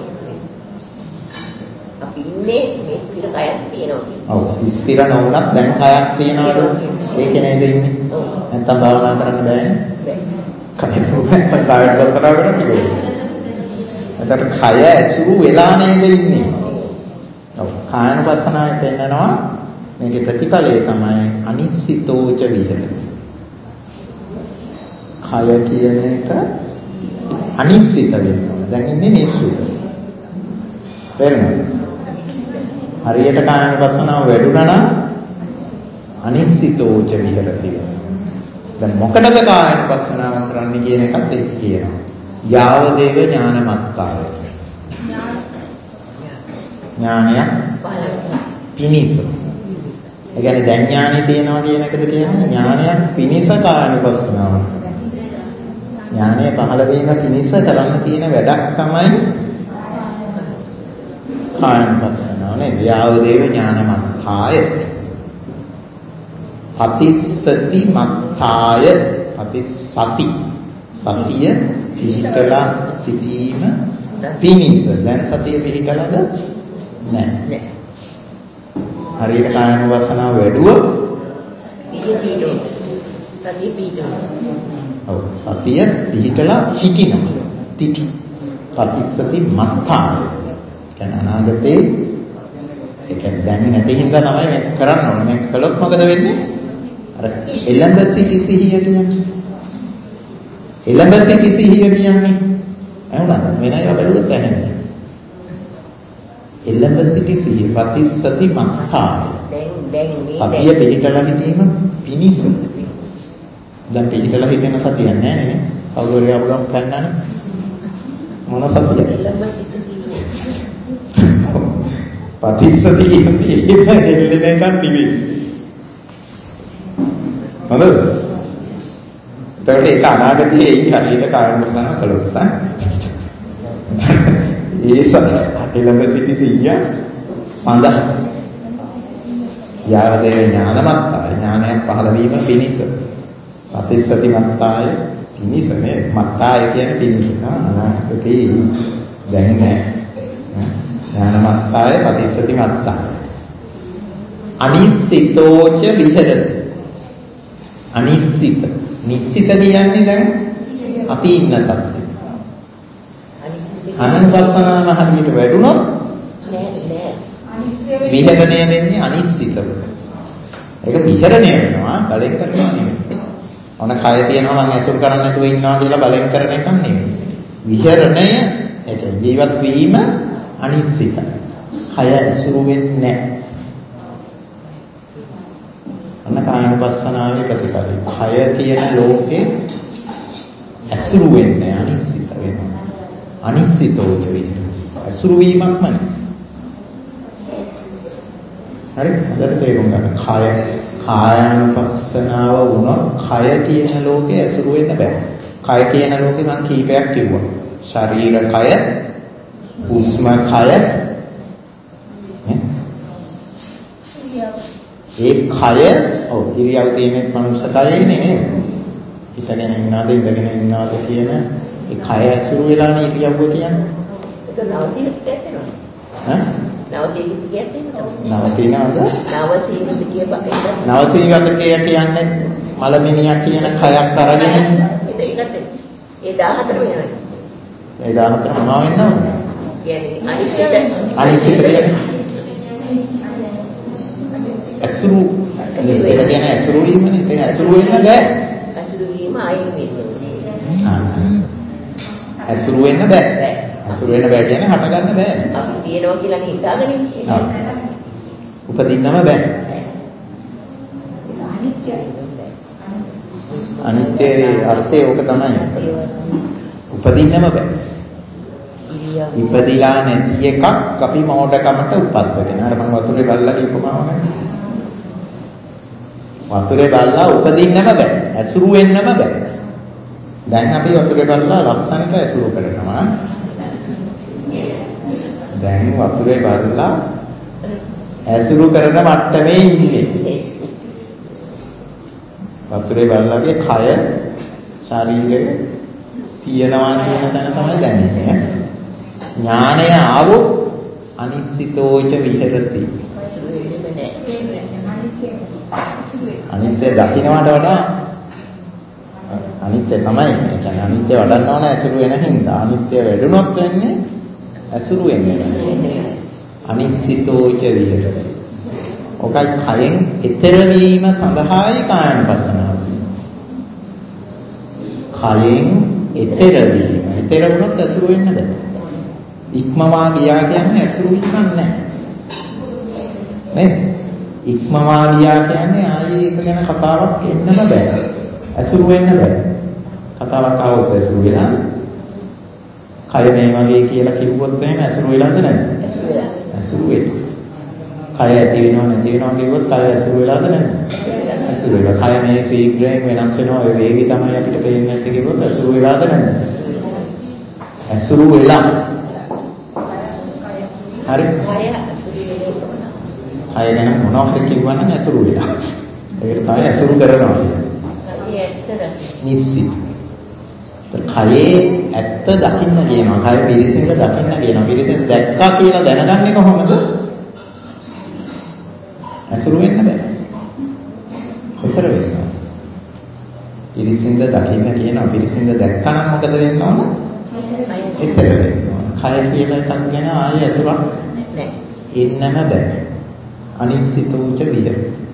අපි ඉන්නේ මේ ස්ථිර කයක් තියෙනවා. ඔව් ස්ථිර නොවුනත් දැන් කයක් තියනවාද? ඒකේ නේද ඉන්නේ? නැත්තම් භාවනා කරන්න බෑනේ. කය නැත්තම් කායයට බසලා කරන්න ඕනේ. එතකොට කය ඇසුරු වෙලා නේද ඉන්නේ? ඔව් කායනුපස්සනාවේ පෙන්නනවා මේකේ ප්‍රතිඵලය තමයි අනිශ්චිතෝච විහෙරති. කය කියන එක අනිශ්චිත වෙනවා. දැන් ඉන්නේ නිශ්චිත. තේරුණාද? හරියට කායනුපස්සනාව වැඩුණා නම් අනිශ්චිතෝච විහෙරති. දැන් මොකටද කායනුපස්සනාව කරන්නේ කියන එකත් ඒක කියනවා. යාවදේව ඥානමත්තාය. ඥානයක් පිනිස. ඒ කියන්නේ දැන් ඥානෙ තියනවා කියන එකද කියන්නේ ඥානයක් පිනිස කායනුපස්සනාව. ඥානය පහළ වීම පිණිස කරන්න තියෙන වැඩක් තමයි කායනුපස්සනාව නේද? යාවදේව ඥානමත්තාය පතිස්සති මත්තාය පතිස්සති සතිය පිහිටලා සිටීම පිණිස. දැන් සතිය පිහිටලාද නැහැ. හරියට කායනුපස්සනාව වැඩුවොත් සතිය පිහිටනවා. ඔව් සතිය පිහිටලා හිටිනවා. තිටි පතිස්සති මත්තාය. කියන්නේ අනාගතේ ඒ කියන්නේ දැන් නැති හින්දා තමයි මේක කරන්න ඕනේ. මේක කළොත් මොකද වෙන්නේ? අර එළඹ සිටි සිහිය කියන්නේ. එළඹ සිටි සිහිය කියන්නේ එහෙනම් වෙන ඒවා බැලුවොත් ඇහෙන්නේ. එළඹ සිටි සිහිය පතිස්සති මත්තාය. දැන් සතිය පිළිටලා හිටීම පිනිස. දැන් පිළිටලා හිටින සතියක් නැහැ නේ. කවුරු හරි ආවම කන්නනේ. මොන සතියද? එළඹ සිට පතිස්සති කියන්නේ එහෙම හෙල්ලෙන එකක් නෙවෙයි. හොඳද? ඒකට ඒක අනාගතයේ හරියට කායනුපස්සනාව කළොත් ඒ එළඹ සිටි සිහිය සඳහා යාවදේව ඥානමත්තාය ඥානයක් පහළ වීම පිණිස පතිස්සති මත්තාය පිණිස නේ මත්තාය කියන්නේ පිණිස අනාගතේ දැන් නෑ ඥානමත්තාය පතිස්සති මත්තාය අනිස්සිතෝච විහෙරති අනිස්සිත නිස්සිත කියන්නේ දැන් අපි ඉන්න තත්ත්වය ආනපස්සනාව හරියට වැඩුණොත් විහරණය වෙන්නේ අනිශ්චිතව. ඒක විහරණය වෙනවා බලෙන් කරනවා නෙමෙයි. ඔන්න කය තියෙනවා මම ඇසුරු කරන්නේ නැතුව ඉන්නවා කියලා බලෙන් කරන එකක් නෙමෙයි. විහරණය ඒක ජීවත් වීම අනිශ්චිතයි. කය ඇසුරු වෙන්නේ නැහැ. ඔන්න කායනුපස්සනාවේ ප්‍රතිපලයි. කය කියන ලෝකේ ඇසුරු වෙන්නේ අනිශ්චිත වෙනවා. අනිශ්චිතෝච වෙන්නේ. ඇසුරු වීමක්ම නෙමෙයි. හරි හොඳට තේරුම් ගන්න. කායනුපස්සනාව වුණොත් කය කියන ලෝකේ ඇසුරු වෙන්න බෑ. කය කියන ලෝකේ මම කීපයක් කිව්වා. ශරීර කය, හුස්ම කය. ඒ කය ඔව් ඉරියව් තියෙන මනුස්ස කයෙන්නේ නේද? හිතගෙන ඉන්නවද ඉඳගෙන ඉන්නවද කියන ඒ කය ඇසුරු වෙලානේ ඉරියව්ව කියන්නේ. ඒක නවතින දෙයක් ඈ නවසීගත කියන්නේ නවතිනවද? නවසීගත කියපකේ. නවසීගත කියන්නේ මලමිනියක් කියන කයක් අරගෙන ඒකත් ඒ 14 වෙනවා. ඒ 14 මොනවා වෙන්නවද? කියන්නේ අනිසිත ඇසුරු ඉස්සෙල්ලා කියන ඇසුරු වීමනේ. ඒක ඇසුරු වෙන්න බෑ. ඇසුරු වීම අයින් වෙන්නේ. ඇසුරු වෙන්න බෑ. ඇසුරු වෙන්න බෑ කියන්නේ හට ගන්න බෑනේ. අපි තියනවා කියලා හිතාගෙන ඉන්නේ. උපදින්නම බෑ. අනිත්‍යයේ අර්ථය ඕක තමයි. උපදින්නම බෑ. ඉපදිලා නැති එකක් අපි මොඩකමට උපද්දගෙන. අර මම වතුරේ බල්ලා කියපුවාම ගන්න. වතුරේ බල්ලා උපදින්නම බෑ. ඇසුරු වෙන්නම බෑ. දැන් අපි වතුරේ බල්ලා ලස්සනට ඇසුරු කරනවා. දැන් වතුරේ බල්ලා ඇසුරු කරන මට්ටමේ ඉන්නේ. වතුරේ බල්ලාගේ කය ශරීරය තියනවා කියන තැන තමයි දැනෙන්නේ. ඥානය ආවොත් අනිශ්චිතෝච විහෙරති. අනිත්‍ය දකින්නට වඩා අනිත්‍ය තමයි. ඒ කියන්නේ අනිත්‍ය වඩන්න ඕන ඇසුරු වෙන හින්දා. අනිත්‍ය වැඩුණොත් වෙන්නේ ඇසුරු වෙන්නේ නැහැ. අනිශ්චිතෝච විහෙරති. ඔකයි කයෙන් ඈතර වීම සඳහායි කායනුපස්සනාව. කයෙන් ඈතර වීම. ඈතර වුණොත් ඇසුරු වෙන්න බෑ. ඉක්මවා ගියා කියන්නේ ඇසුරු වීමක් නැහැ. නේද? ඉක්මවා ගියා කියන්නේ ආයේ ඒක ගැන කතාවක් එන්නම බෑ. ඇසුරු වෙන්න බෑ. කතාවක් ආවොත් ඇසුරු වෙලා කය මේ වගේ කියලා කිව්වොත් එහෙම ඇසුරු වෙලාද නැද්ද? ඇසුරු වෙලා. කය ඇති වෙනව නැති වෙනව කිව්වොත් කය ඇසුරු වෙලාද නැද්ද? ඇසුරු වෙලා. කය මේ ශීඝ්‍රයෙන් වෙනස් වෙනවා. ඒ වේගය තමයි අපිට පේන්නේ නැති කිව්වොත් ඇසුරු වෙලාද නැද්ද? ඇසුරු වෙලා. හරි. කය ගැන මොනවා හරි කිව්වනම් ඇසුරු වෙලා. ඒකට තමයි ඇසුරු කරනවා කියන්නේ. නිශ්චිත. කයේ ඇත්ත දකින්න කියනවා. කය පිරිසිඳ දකින්න කියනවා. පිරිසිඳ දැක්කා කියලා දැනගන්නේ කොහොමද? ඇසුරු වෙන්න බෑ. උතර වෙනවා. පිරිසිඳ දකින්න කියනවා. පිරිසිඳ දැක්කනම් මොකද වෙන්න ඕන? උතර වෙනවා. කය කියලා එකක් ගැන ආයෙ ඇසුරක් නැහැ. එන්නම බෑ. අනිසිතෝච විහෙර.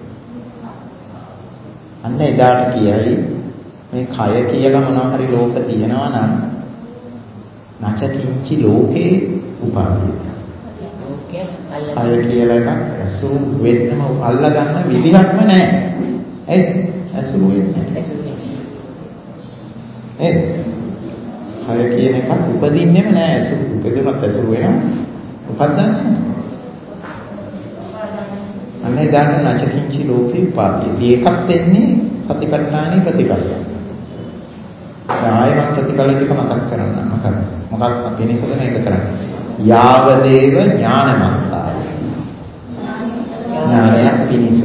අන්න එදාට කියයි මේ කය කියලා මොනවා හරි ලෝක තියෙනවා නම් නැචකින්චි ලෝකේ උපාදීය. කය කියලා එකක් ඇසුරු වෙන්නම අල්ලා ගන්න විදිහක්ම නැහැ. ඇයි? ඇසුරු වෙන්නේ නැහැ. කය කියන එකක් උපදින්නෙම නැහැ. ඇසුරු උපදිනවත් ඇසුරු වෙනවා. උපදින්නේ අන්න එදාට නැචකින්චි ලෝකේ උපාදීය. ඒකත් එන්නේ සතිපට්ඨානේ ප්‍රතිපලය. ආයෙ මම ප්‍රතිපල ටික මතක් කරන්න. මොකක්ද පිනිසද මේක කරන්නේ? යාවදේව ඥානමත්තාය. ඥානයක් පිනිස.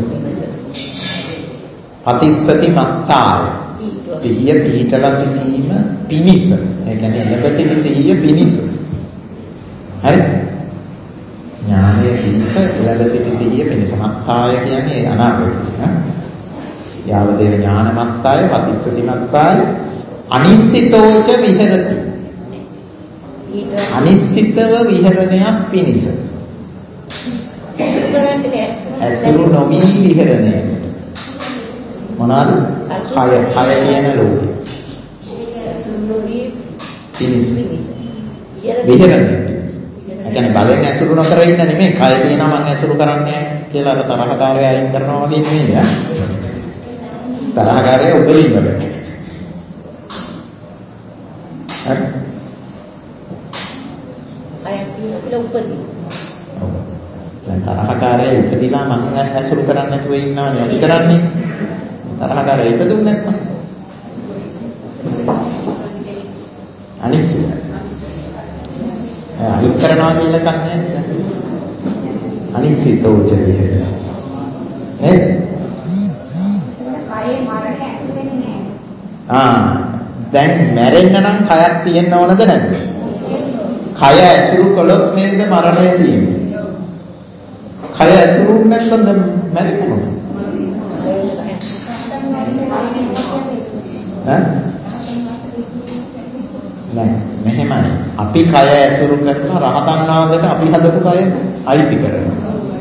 පතිස්සති මත්තාය. සිහිය පිහිටලා සිටීම පිනිස. ඒ කියන්නේ එළඹ සිහිය පිනිස. හරි? ඥානය පිනිස එළඹ සිහිය පිනිස. මත්තාය කියන්නේ අනාගතය. යාවදේව ඥානමත්තාය පතිස්සති මත්තාය අනිශ්චිතෝච විහෙරති. අනිශ්චිතව විහරණයක් පිණිස. ඇසුරු නොවි විහරණය. මොනවාද? කය කියන ලෝකේ. පිණිස. විහරණය පිණිස. ඒ කියන්නේ බලෙන් ඇසුරු නොකර ඉන්න නෙමෙයි. කය තියෙනවා මම ඇසුරු කරන්නේ කියලා අර තරහකාරය අයින් කරනවා වගේ නෙමෙයි ඈ. තරහකාරය උපදින්න බෑ. හරි. දැන් තරහකාරය ඉපදිලා මම ඇසුරු කරන්නේ නැතුව ඉන්නවනේ අපි කරන්නේ. තරහකාරය ඉපදුන්නේ නැත්නම් අනිසිත. අයින් කරනවා කියලා කන්නේ අනිසිතෝච විහෙර. නේද? දැන් මැරෙන්න නම් කයක් තියෙන්න ඕනද නැද්ද? කය ඇසුරු කළොත් නේද මරණය තියෙන්නේ. කය ඇසුරු නැත්නම් දැන් මැරෙන්නේ මොකද? නෑ මෙහෙමයි. අපි කය ඇසුරු කරලා රහතන් වහන්සේට අපි හදපු කය අයිති කරනවා.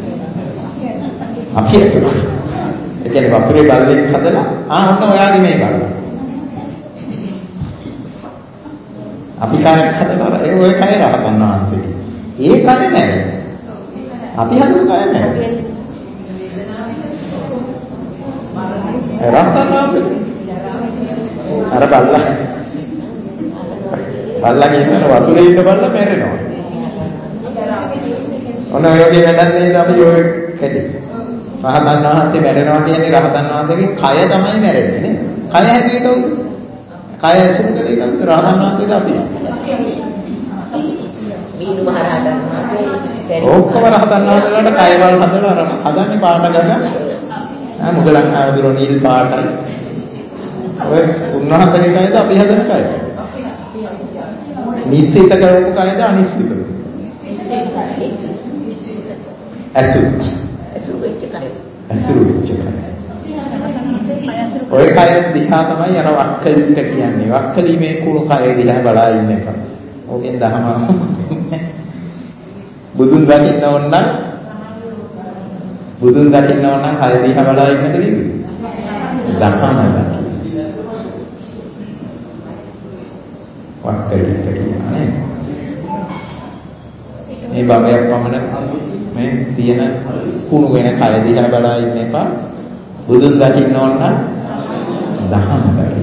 අපි ඇසුරු. ඒ කියන්නේ වතුරේ බල්ලෙක් හදලා ඔන්න ඔයාගේ මේ බල්ලා. අපි කයක් හදලා ඒ ඔය කය රහතන් වහන්සේගේ. ඒ කය නෑ. අපි හදපු කය නෑ. රහතන් වහන්සේ අර බල්ලා කියන වතුරේ ඉන්න බල්ලා මැරෙනවා. ඔන්න ඔය වගේ වැඩක් නේද අපි ඔය කැටි. රහතන් වහන්සේ මැරෙනවා කියන්නේ රහතන් වහන්සේගේ කය තමයි මැරෙන්නේ නේද? කය හැදුවේ කවුද? කය ඇසුරු කළේ කවුද? රහතන් වහන්සේද අපි? මීනු මහරහතන් වහන්සේ. ඔක්කොම රහතන් වහන්සේලාට කයවල් හදලා හදන්නේ පාට ගන්න. මුගලන් ආදුර නිල් පාටයි. ඔය උන්වහන්සේගේ කයද අපි හදන කය? නිශ්චිත කරපු කයද අනිශ්චිත? ඇසුරු වෙච්ච කය. ඇසුරු වෙච්ච කය. ඔය කය දිහා තමයි අර වක්කලීට කියන්නේ. වක්කලීමේ කුණු කය දිහා බලා ඉන්න එක. ඕකෙන් දහම බුදුන් දකින්න ඕන නම් කය දිහා බලා ඉන්නද කිව්වේ? දහම දකින්න. වක්කලීට කියන්නේ. මේ බබයක් පමණ මේ තියෙන කුණු වෙන කය දිහා බලා ඉන්න එපා. බුදුන් දකින්න ඕන නම් දහම දකින්න.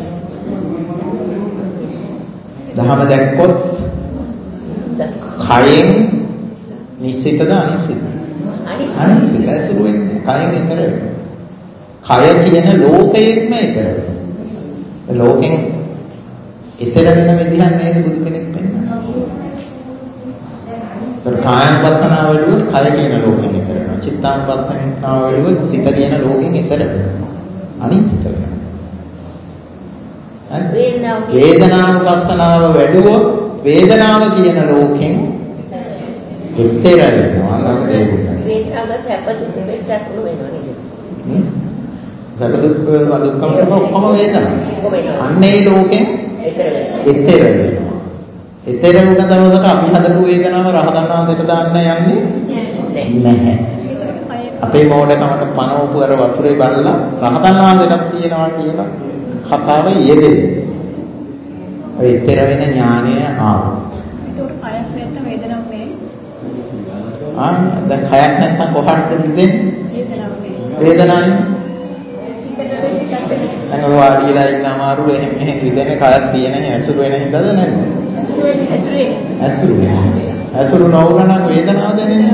දහම දැක්කොත් කයෙන් නිශ්චිතද අනිශ්චිතද? අනිශ්චිත. ඇසුරු වෙන්නේ කයෙන් ඊතර වෙනවා. කය කියන ලෝකයෙන්ම ඈතර වෙනවා. ලෝකෙන් ඈතර වෙන විදිහක් නේද බුදු කෙනෙක් පෙන්නන්නේ. ඒතර කායනුපස්සනාව වලුවත් කය කියන ලෝකෙන් ඈතර වෙනවා. චිත්තානුපස්සනාව වලුවත් සිත කියන ලෝකෙන් ඈතර වෙනවා. අනිසිත වෙනවා. වේදනානුපස්සනාව වැඩුවොත් වේදනාව කියන ලෝකෙන් ඈතර වෙනවා. අන්නක දෙයක්. වේදනාව සැප දුක වෙනසක් වෙනවා නේද? සැප දුක් දුක්ඛම සුඛ ඔක්කොම වේදනා. අන්නේ ලෝකෙන් ඈතර වෙනවා. ඈතර වුණ දවසට අපි හදපු වේදනාව රහතන් වහන්සේට දාන්න යන්නේ නැහැ. අපේ මෝඩකමට පනවපු අර වතුරේ බලලා රහතන් වහන්සේටත් තියනවා කියලා කතාව යෙදෙන්නේ. ඔය ඈතර වෙන ඥානය ආවොත්. ඒකට කයක් නැත්නම් වේදනාවක් නෑ. දැන් කයක් නැත්නම් කොහටද දෙන්නේ? වේදනාවයි. දැන් ඔය වාඩිලා ඉන්න අමාරු එහෙම මෙහෙම විදෙන කයක් තියෙන ඇසුරු වෙන හින්දාද නැද්ද? ඇසුරු නොවුනනම් වේදනාව දැනෙන්නේ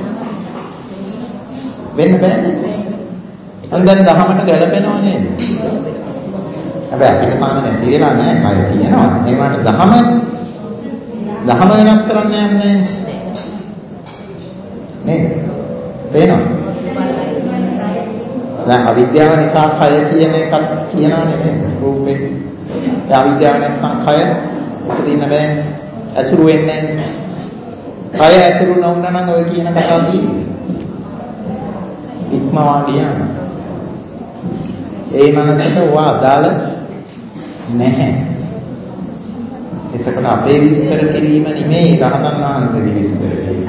වෙන්න බෑනේ. දැන් දහමට ගැලපෙනව නේද? හැබැයි අපිට තාම නැති වෙලා නැහැ. කය තියෙනවා. ඒ වුණාට දහම වෙනස් කරන්න යන්නේ නේ. පේනවා. දැන් අවිද්‍යාව නිසා කය කියන එකක් කියනවනේ නේද? රූපේ. ඒ අවිද්‍යාව නැත්නම් කය උපදින්න බෑනේ. ඇසුරු වෙන්නේ නැහැ. කය ඇසුරු නොවුනා නම් ඔය කියන කතාව තියෙන්නේ. ඉක්මවා ගියාම. ඒ මනසට ඔවා අදාළ නැහැ. එතකොට අපේ විස්තර කිරීම නෙමෙයි රහතන් වහන්සේගේ විස්තර කිරීම.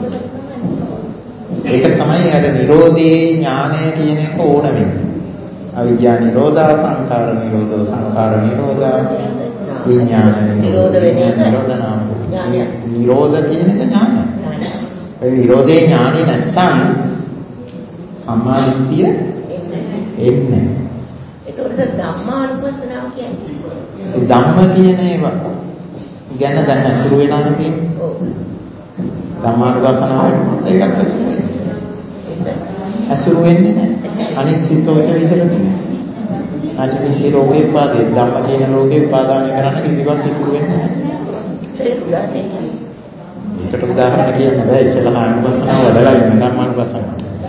ඒක තමයි අර නිරෝධේ ඥානය කියන එක ඕන වෙන්නේ. අවිද්‍යා නිරෝධා සංඛාර නිරෝධෝ සංඛාර නිරෝධා විඥාන නිරෝධ නිරෝධනාම නිරෝධ කියන එක ඥානය. ඒ නිරෝධේ ඥානෙ නැත්තම් සම්මාදිට්ඨිය එන්නේ. ඒකට ධම්මානුපස්සනාව කියන්නේ. ධම්ම කියන ඒවා ගැන දැන් අසුරු වෙනවා තියෙන්නේ. ඔව්. ධම්මානුපස්සනාව ඒකත් අසුරු වෙනවා. අසුරු වෙන්නේ නැහැ. අනිසිතෝච විහෙරති. ආජීවිතේ රෝගේ පාදේ ධම්ම කියන රෝගේ උපාදානය කරන්න කිසිවක් ඉතුරු වෙන්නේ නැහැ. ඒකට උදාහරණ කියන්න බෑ. ඉස්සෙල්ලා ආනුපස්සනාව වලලා ඉන්න ධම්මානුපස්සනාව.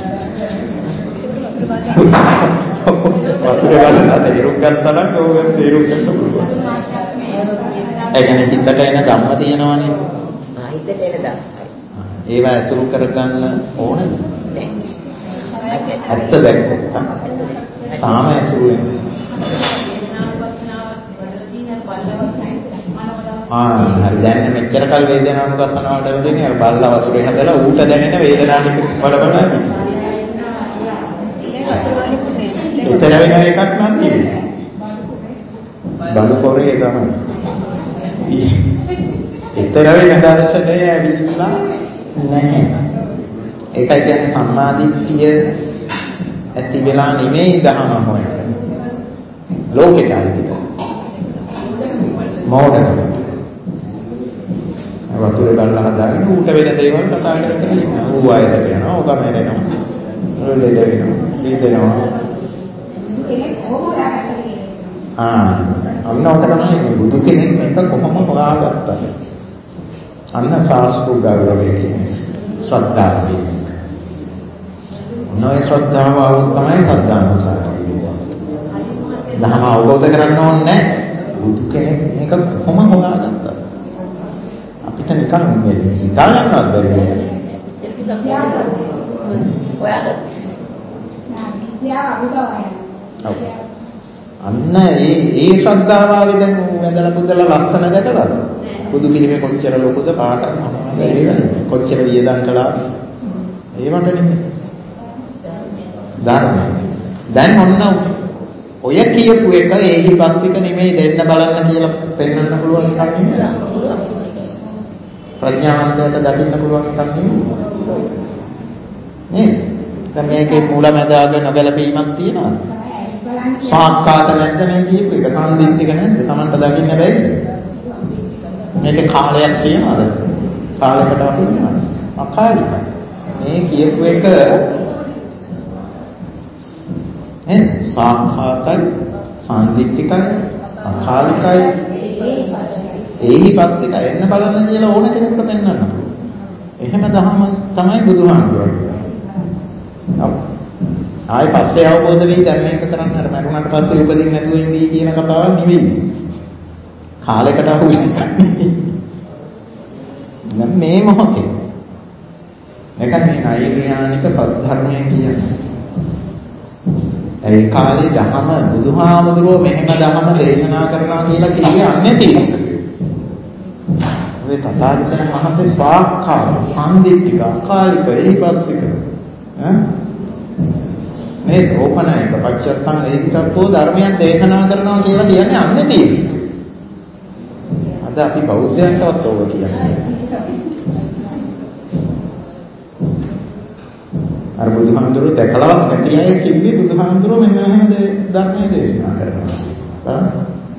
වතුරේ බලලා තේරුම් ගත්තා නම් ඕක තේරුම් ගන්න පුළුවන්. ඒ කියන්නේ හිතට එන ධම්ම තියෙනවනේ. හිතට එන ධම්ම. ඒවා ඇසුරු කරගන්න ඕනද? ඇත්ත දැක්කා. තාම ඇසුරු වෙන්නේ. හරි දැන් මෙච්චර කල් වේදනානුපස්සනාවට දෙන්නේ අර බල්ලා වතුරේ හදලා ඌට දැනෙන වේදනාවට බලබලා උතර වෙන එකක් නම් නෙවෙයි. බලු පොරේ තමයි. උතර වෙන දර්ශනය ඇවිල්ලා නැහැ. ඒකයි කියන්නේ සම්මාදිට්ඨිය ඇති වෙලා නෙමෙයි දහම හොයන්නේ. ලෝකෙට ආයිද. මොඩර්න්. වතුරේ බලලා හදාගෙන ඌට වෙන දේවල් කතා කරගෙන ඉන්නවා. ඌ ආයෙත් යනවා. ඌ ගමනේනවා. ලෙඩ වෙනවා. රීදෙනවා. අන්න ඔක තමයි බුදු කෙනෙක් මේක කොහොම හොයාගත්තද? අන්න ශාස්ත්‍ර ගෞරවය කියන්නේ ශ්‍රද්ධාව කියන්නේ. නොයේ ශ්‍රද්ධාව આવොත් තමයි සද්ධානුසාරී වෙන්නේ. දහම අවබෝධ කරගන්න ඕනේ නැහැ. බුදු කෙනෙක් මේක කොහොම හොයාගත්තද? අපිට නිකන් හිතා ගන්නවත් බැරි නේද? අන්න ඒ ශ්‍රද්ධාව ආවේ දැන් වැදලා පුදලා ලස්සන දැකලාද? බුදු පිළිමේ කොච්චර ලොකුද පාටක් මොනවද ඒවද? කොච්චර වියදම් කළාද? ඒවට නෙමෙයි. ධර්මය. දැන් ඔන්න ඔය කියපු එක ඒහි පස්සික නෙමෙයි දෙන්න බලන්න කියලා පෙන්වන්න පුළුවන් එකක් නෙමෙයි. ප්‍රඥාවන්තයට දකින්න පුළුවන් එකක් නෙමෙයි. නේද? දැන් මේකේ මූලමැදාග නොගැලපීමක් තියෙනවද? සාක්කාත නැද්ද මේ කියපු එක? සම්දිත්තික නැද්ද? Tamanට දකින්න බැයිද? මේකේ කාලයක් තියෙනවද? කාලයකට අපි වෙනවද? අකාලිකයි. මේ කියපු එක නේද? සාක්ඛාතයි, සාන්දිටිකයි, අකාලිකයි, ඒහිපස්සිකයි එන්න බලන්න කියලා ඕන කෙනෙකුට පෙන්වන්න පුළුවන්. එහෙම දහම තමයි බුදුහාමුදුරුවෝ. ආයි පස්සේ අවබෝධ වෙයි දැන් මේක කරන්න අර මරුණාට පස්සේ උපදින්න නැතුව ඉඳී කියන කතාවක් නෙවෙයි. කාලයකට අහු වෙන්නේ. මේ මොහොතේ මේක මේ නෛර්යානික සද්ධර්මය කියන්නේ. ඒ කාලේ දහම බුදුහාමුදුරුවෝ මෙහෙම දහම දේශනා කරනවා කියලා කිව්වේ අන්නේ තීර්ථක. ඔය තථාගතයන් වහන්සේ ස්වාක්ඛාත, සම්දිට්ඨික, අකාලික, ඒහිපස්සික මේ රෝපණයක පච්චත්තං වේදිතප්පෝ ධර්මයන් දේශනා කරනවා කියලා කියන්නේ අන්නේ තීර්ථක. අද අපි බෞද්ධයන්ටවත් ඕක කියන්නේ. අර බුදුහාමුදුරුවෝ දැකලවත් නැති අය කිව්වේ බුදුහාමුදුරුවෝ මෙන්න එහෙම ධර්මයේ දේශනා කරනවා. බලන්න.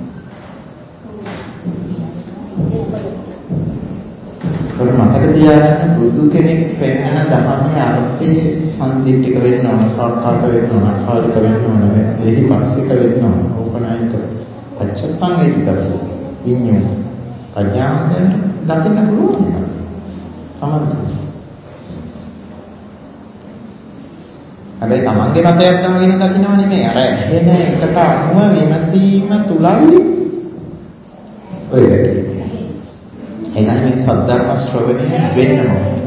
මතක තියාගන්න බුදු කෙනෙක් පෙන්වන ධර්මයේ අර්ථය සම්දිට්ඨික වෙන්න ඕන, සාක්කාත වෙන්න ඕන, අකාලික වෙන්න ඕන, ඒහිපස්සික වෙන්න ඕන, ඕපනායක පච්චත්තං වේදිතප්පෝ විඤ්ඤෝ ප්‍රඥාන්තයෙන් දකින්න පුළුවන් එක. තමයි. හැබැයි තමන්ගේ මතයක් දාගෙන දකින්නව නෙමෙයි. අර එහෙම එකට අනුව විමසීම තුලයි ඔය දෙකේ. එනයි මේ සද්ධර්ම ශ්‍රවණය වෙන්න ඕනේ.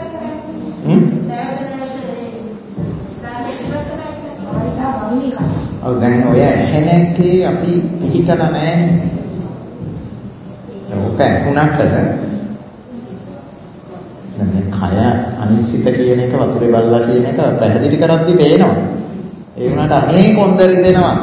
ඔව් දැන් ඔය එහෙනකේ අපි පිළිතන නැහැ. ඕක වුණාට මේ කය අනිසිත කියන එක වතුරේ බල්ලා කියන එක පැහැදිලි කරද්දි පේනවා. ඒ වුණාට අනේ කොන්දරි දෙනවා.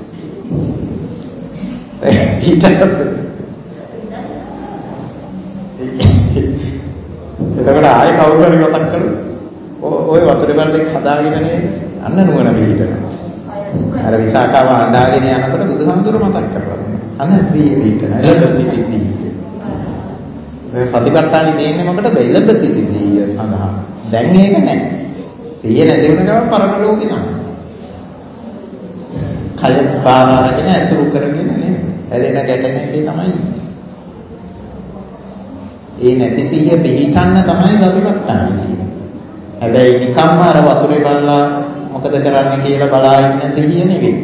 එතකොට ආයෙ කවුරු හරි මතක් කරලා ඔය වතුරේ බල්ලෙක් හදාගෙන නේද? අන්න නුවණ පිළිහිටනවා. අර විසාකාව අඬාගෙන යනකොට බුදුහාමුදුරුවෝ මතක් කරලා අන්න සීය පිළිහිටන. එළඹ සිටි සීය. මේ සතිපට්ඨානෙ දෙන්නේ මොකටද? එළඹ සිටි සීය සඳහා. දැන් ඒක නැහැ. සීය නැති වුණ ගමන් පරම ලෝකේ තමයි. කය බාර අරගෙන ඇසුරු කරගෙන නේ. ඇලෙන ගැටෙන එකේ තමයි. ඒ නැති සීය පිළිහිටන්න තමයි සතිපට්ඨානෙ තියෙන්නේ. හැබැයි නිකම්ම අර වතුරේ බලලා මොකද කරන්නේ කියලා බලා ඉන්න සිහිය නෙවෙයි.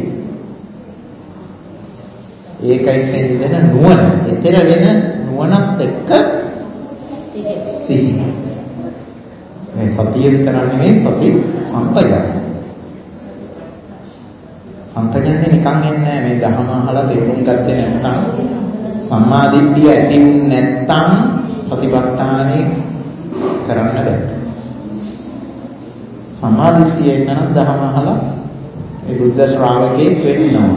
ඒකයි කියන්නේ නුවණ. ඊතර වෙන නුවණත් එක්ක සිහිය. මේ සතිය විතර නෙවෙයි සති සම්පජාන. සම්පජානේ නිකන් එන්නේ මේ ධර්ම අහලා තේරුම් ගත්තේ නැත්නම් සම්මාදිට්ඨිය ඇති වුනේ නැත්නම් සතිපට්ඨානෙ කරන්න බෑ. සම්මාදිට්ඨිය එන්නනම් ධර්ම අහලා ඒ බුද්ධ ශ්‍රාවකෙක් වෙන්න ඕන.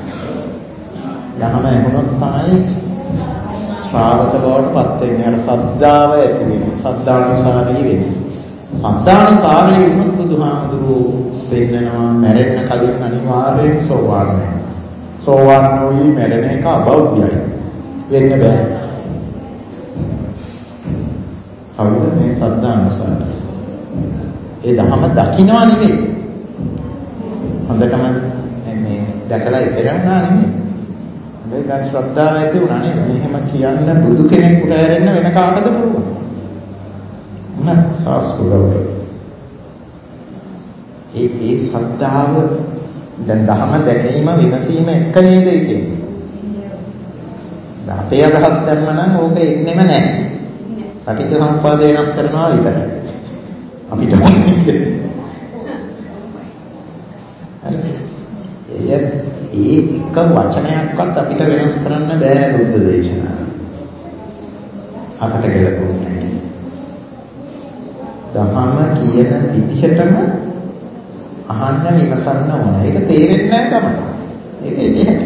ධර්ම ඇහුනොත් තමයි ශ්‍රාවක බවට පත් වෙන්නේ. අර සද්ධාව ඇති වෙන්නේ. සද්ධානුසාරී වෙන්නේ. සද්ධානුසාරී වුණොත් බුදුහාමුදුරුවෝ පෙන්නනවා මැරෙන්න කලින් අනිවාර්යයෙන් සෝවාන් වෙන්න. සෝවාන් නොවි මැරෙන එක අබෞද්ධයයි. වෙන්න බෑ. කවුද මේ සද්ධානුසාරී? ඒ ධහම දකින්නවා නෙමෙයි. හොඳටම මේ දැකලා ඉතරනා නෙමෙයි. මේ දැන් ශ්‍රද්ධාව ඇති වුණා නේද? මෙහෙම කියන්න බුදු කෙනෙකුට ඇරෙන්න වෙන කාටද පුළුවන්? නෑ සාස්කුලවට. ඒ ශ්‍රද්ධාව දැන් ධහම දැකීම විමසීම එක නේද කියන්නේ. අපේ අදහස් දැම්ම නම් ඕක එන්නෙම නෑ. පටිච්ච සමුප්පාද වෙනස් කරනවා විතරයි. අපිට ඒ එක වචනයක්වත් අපිට වෙනස් කරන්න බෑ බුද්ධ දේශනාව. අපට ගැලපුණේ නැහැ. දහම කියන විදිහටම අහන්න විමසන්න ඕන. ඒක තේරෙන්නේ නැහැ තමයි. ඒක එහෙම.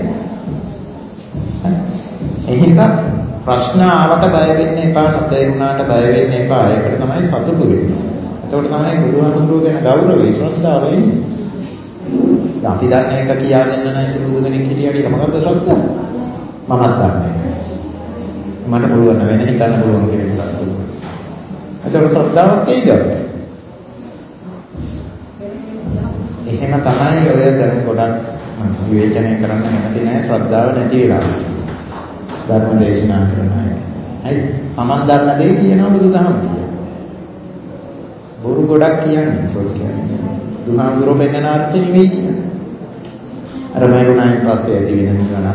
එහෙනම් ප්‍රශ්න ආවට බය වෙන්න එපා, නොතේරුණාට බය වෙන්න එපා. ඒකට තමයි සතුටු වෙන්නේ. එතකොට තමයි බුදුහාමුදුරුවෝ ගැන ගෞරවය ශ්‍රද්ධාව එන්නේ. අපි දන්න එක කියා දෙන්න නැහැ බුදු කෙනෙක් හිටියා කියලා මොකද්ද ශ්‍රද්ධාව? මමත් දන්නේ නැහැ. මට පුළුවන් වෙන හිතන්න පුළුවන් කෙනෙකුට පුළුවන්. එතකොට ශ්‍රද්ධාවක් එයිද? එහෙම තමයි ඔය දැන් ගොඩක් විවේචනය කරන්න කැමති නැහැ ශ්‍රද්ධාව නැති වෙලා. ධර්ම දේශනා කරන අය. හරි. Taman දන්න දේ කියනවා බුදුදහම කියලා. බොරු ගොඩක් කියන්නේ. බොරු කියන්නේ. දුහාඳුරෝ පෙන්නන අර්ථ නෙවෙයි කියන්නේ. අර මරුණායින් පස්සේ ඇති වෙන නිවන.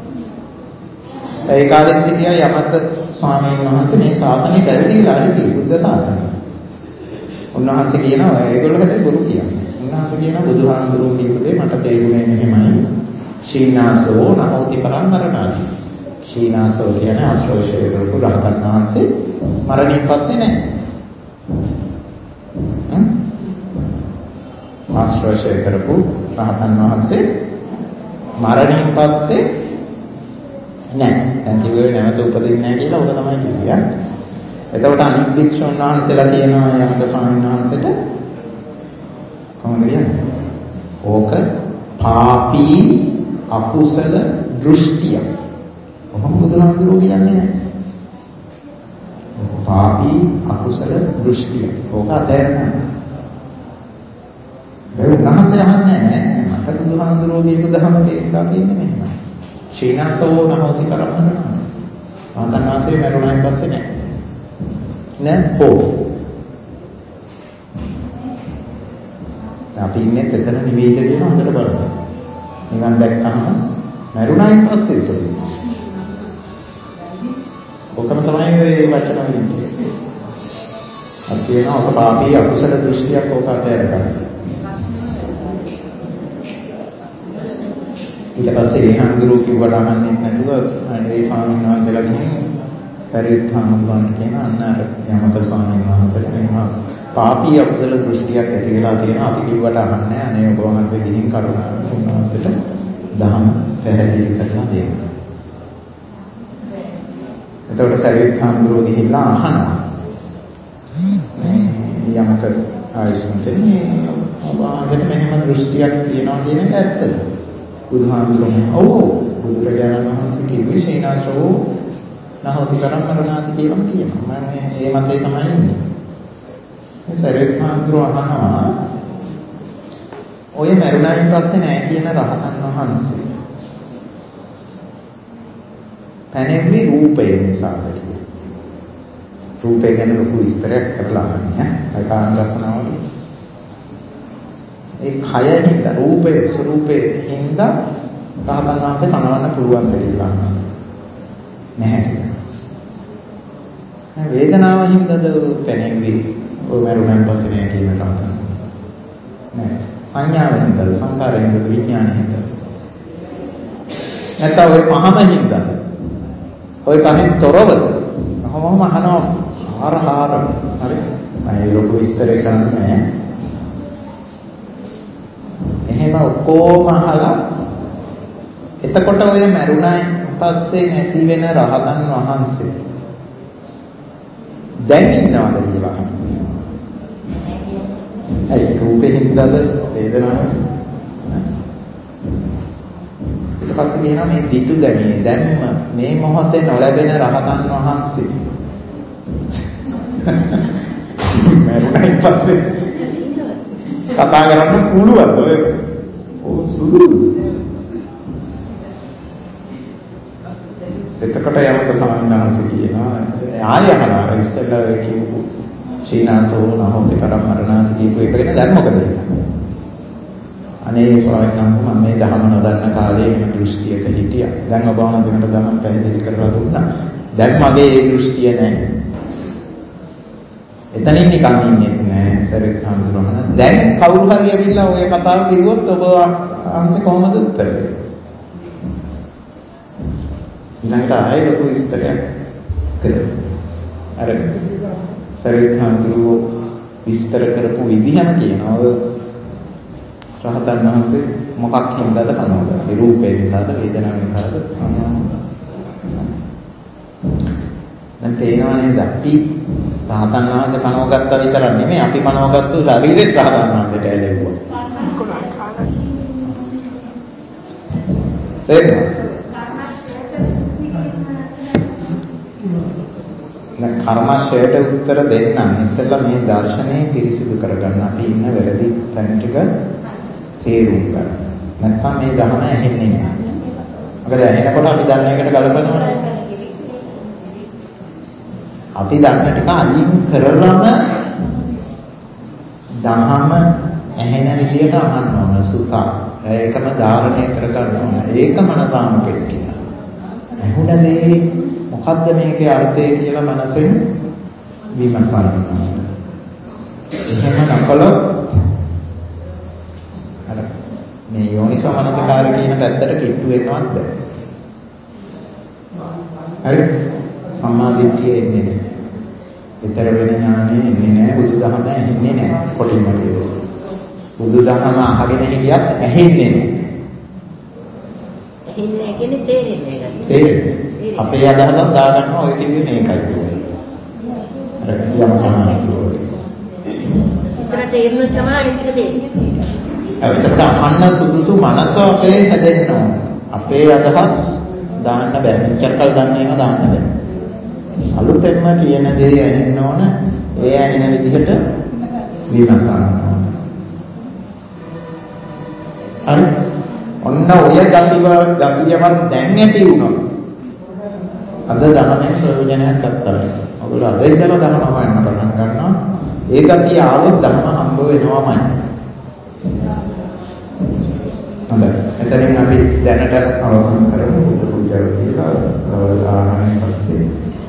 ඒ කාලෙත් හිටියා යමක ස්වාමීන් වහන්සේ මේ ශාසනය පැවිදිලා හිටියේ බුද්ධ ශාසනය. උන්වහන්සේ කියනවා ඒගොල්ලෝ හැබැයි බොරු කියන්නේ. උන්වහන්සේ කියනවා බුදුහාඳුරෝ කියපු දේ මට තේරුනේ මෙහෙමයි. ශීනාසෝ නහෝති පරම්පරණාති. ශීනාසෝ කියන්නේ ආශ්‍රවශය කරපු රහතන් වහන්සේ මරණින් පස්සේ නැහැ. ආශ්‍රවශය කරපු රහතන් වහන්සේ මරණින් පස්සේ නැහැ. දැන් කිව්වේ නැවත උපදින්නේ නැහැ කියලා ඔක තමයි කිව්වේ. එතකොට අනිත් භික්ෂුන් වහන්සේලා කියනවා යමක ස්වාමීන් වහන්සේට කොහොමද කියන්නේ? ඕක පාපී අකුසල දෘෂ්ටිය. කොහොම බුදුහාමුදුරුවෝ කියන්නේ නැහැ. පාපී අකුසල දෘෂ්ටිය. ඕක අතහැරන්න. ඒ උන්වහන්සේ අහන්නේ නැහැ. මට බුදුහාමුදුරුවෝ කියපු දහම තේරුම් තියෙන්නේ මෙහෙම. ශීනාසෝ නහෝති පරමහරණා. ආතන්වාසේ මරුණායින් පස්සේ නැහැ. නෑ හෝ. අපි ඉන්නේ එතන නිවේද කියන හොඳට බලන්න. නිවන් දැක්කම මරුණායින් පස්සේ උපදිනවා. ඔකම තමයි ඔය වචන වලින් කියන්නේ. අපි කියනවා ඔක පාපී අකුසල දෘෂ්ටියක් ඕක අතහැර ගන්න. ඊට පස්සේ ඒ හඳුරු කිව්වට අහන්නේ නැතුව ඒ ස්වාමීන් වහන්සේලා ගිහින් සරියුත් හාමුදුරුවන්ට කියන අන්න අර යමක ස්වාමීන් වහන්සේලා මෙහෙම පාපී අකුසල දෘෂ්ටියක් ඇති වෙලා තියෙනවා අපි කිව්වට අහන්නේ අනේ ඔබ වහන්සේ ගිහින් කරුණාවෙන් උන්වහන්සේට දහම පැහැදිලි කරලා දෙන්න. එතකොට සරියුත් හාමුදුරුවෝ ගිහිල්ලා අහනවා යමක ආයසුන්තේ ඔබ වහන්සේට මෙහෙම දෘෂ්ටියක් තියෙනවා කියන එක ඇත්තද? බුදුහාමුදුරුවෝ ඔව් බුදුරජාණන් වහන්සේ කිව්වේ ශීනාශ්‍රවෝ නහෝති පරම්පරණාති කියලා කියනවා. මම මේ මතේ තමයි ඉන්නේ. මේ සරියුත් හාමුදුරුවෝ අහනවා ඔය මරුණායින් පස්සේ නැහැ කියන රහතන් වහන්සේ පැනෙන්නේ රූපය නිසාද කියලා. රූපය ගැන ලොකු විස්තරයක් කරලා අහන්නේ ඈ. කාංගසනාවදී. ඒ කයින්ද රූපේ ස්වરૂපේ හින්දා රහතන් වහන්සේ පණවන්න පුළුවන් කියලා අහනවා. නැහැ කියලා. වේදනාව හින්දාද පැනෙන්නේ ඔය මරුණායින් පස්සේ නැහැ කියන රහතන් වහන්සේ. නෑ. සංඥාව හින්දාද සංකාරයෙන් විඥාණය හින්දාද? නැත්නම් ඔය පහම හින්දාද? ඔය පහෙන් තොරවද? කොහොමම අහනවා ආහාර හරි. අය ලොකු විස්තර කරන්නේ නැහැ. එහෙම ඔක්කොම අහලා එතකොට ඔය මරුණායින් පස්සේ නැති වෙන රහතන් වහන්සේ දැන් ඉන්නවද කියලා අහනවා. ඒ රූපේ හින්දාද වේදනාව? ඊට පස්සේ කියනවා මේ දිටු දැමී දැන්ම මේ මොහොතේ නොලැබෙන රහතන් වහන්සේ මරුණායින් පස්සේ කතා කරන්න පුළුවන් ඔය සුදු. එතකොට යමක සමන්නාංශ කියනවා ආය අහලා ඉස්සෙල්ලා කියපු ශීනාසෝ නහෝති පරම්පරණාති කියපු එක ගැන දැන් මොකද හිතන්නේ? අනේ ස්වාමීන් වහන්සේ මම මේ ධර්ම නොදන්න කාලේ එහෙම දෘෂ්ටියක හිටියා. දැන් ඔබ වහන්සේකට ධර්ම පැහැදිලි කරලා දුන්නා. දැන් මගේ ඒ දෘෂ්ටිය නැහැ. එතනින් නිකන් ඉන්නේ නැහැ සරියුත් හාමුදුරුවෝ. දැන් කවුරු හරි ඇවිල්ලා ඔය කතාව කිව්වොත් ඔබ වහන්සේ කොහොමද උත්තර දෙන්නේ? ඊළඟට ආයෙ ලොකු විස්තරයක් කරනවා. අර සරියුත් හාමුදුරුවෝ විස්තර කරපු විදිහම කියනවා රහතන් වහන්සේ මොකක් හින්දාද පනවගන්නේ? ඒ රූපේ නිසාද වේදනාව නිසාද? දැන් පේනවා නේද අපි රහතන් වහන්සේ පනවගත්තා විතරක් නෙමෙයි අපි පනවගත්තු ශරීරෙත් රහතන් වහන්සේට ඇලෙව්වා. තේරෙනවද? කර්මශයට උත්තර දෙන්නම් ඉස්සෙල්ලා මේ දර්ශනය පිරිසිදු කරගන්න. අපි ඉන්න වැරදි තැන ටික තේරුම් ගන්න. නැත්නම් මේ ධර්ම ඇහෙන්නේ නැහැ. මොකද ඇහෙනකොට අපි දන්න එකට ගලපනවා. අපි දන්න ටික අයින් කරලම ධර්ම ඇහෙන විදියට අහන්න ඕන සුතා. ඒකම ධාරණය කරගන්න ඕන. ඒක මනසානුපෙක්කිත. ඇහුණ දේ මොකද්ද මේකේ අර්ථය කියලා මනසෙන් විමසන්න ඕන. එහෙම නොකළොත් අර මේ යෝනිසෝ මනසකාර කියන පැත්තට කිට්ටු වෙනවත් බෑ. හරි? සම්මා දිට්ඨිය එන්නේ නැහැ. ඊතර වෙන ඥානෙ එන්නේ නැහැ. බුදුදහම ඇහෙන්නේ නැහැ. කොටින්ම කියනවා. බුදුදහම අහගෙන හිටියත් ඇහෙන්නේ නැහැ. ඇහෙන්නේ කියන්නේ තේරෙන්නේ නැහැ. තේරෙන්නේ. අපේ අදහසක් දාගන්නවා ඔය කිව්වේ මේකයි කියලා. අර කියම තමයි. ඒතර තේරුණ තමයි අනිත් ටික තේරෙන්නේ. එතකොට අහන්න සුදුසු මනස අපේ හැදෙන්න ඕන. අපේ අදහස් දාන්න බෑ. මෙච්චර කල් දන්නේ ඒවා දාන්න බෑ. අලුතෙන්ම කියන දේ ඇහෙන්න ඕන. ඒ ඇහෙන විදිහට විමසන්න ඕන. හරි? ඔන්න ඔය ගතියවත් දැන් ඇති වුණා. අද ධර්මයෙන් ප්‍රයෝජනයක් ගත්තා වෙනවා. ඔයගොල්ලෝ අද ඉඳලා ධර්ම හොයන්න පටන් ගන්නවා. ඒ ගතිය ආවොත් ධර්ම හම්බ වෙනවමයි. හොඳයි. එතනින් අපි දැනට අවසන් කරමු. බුද්ධ පූජාව කියලා දවල් ආරම්භයෙන් පස්සේ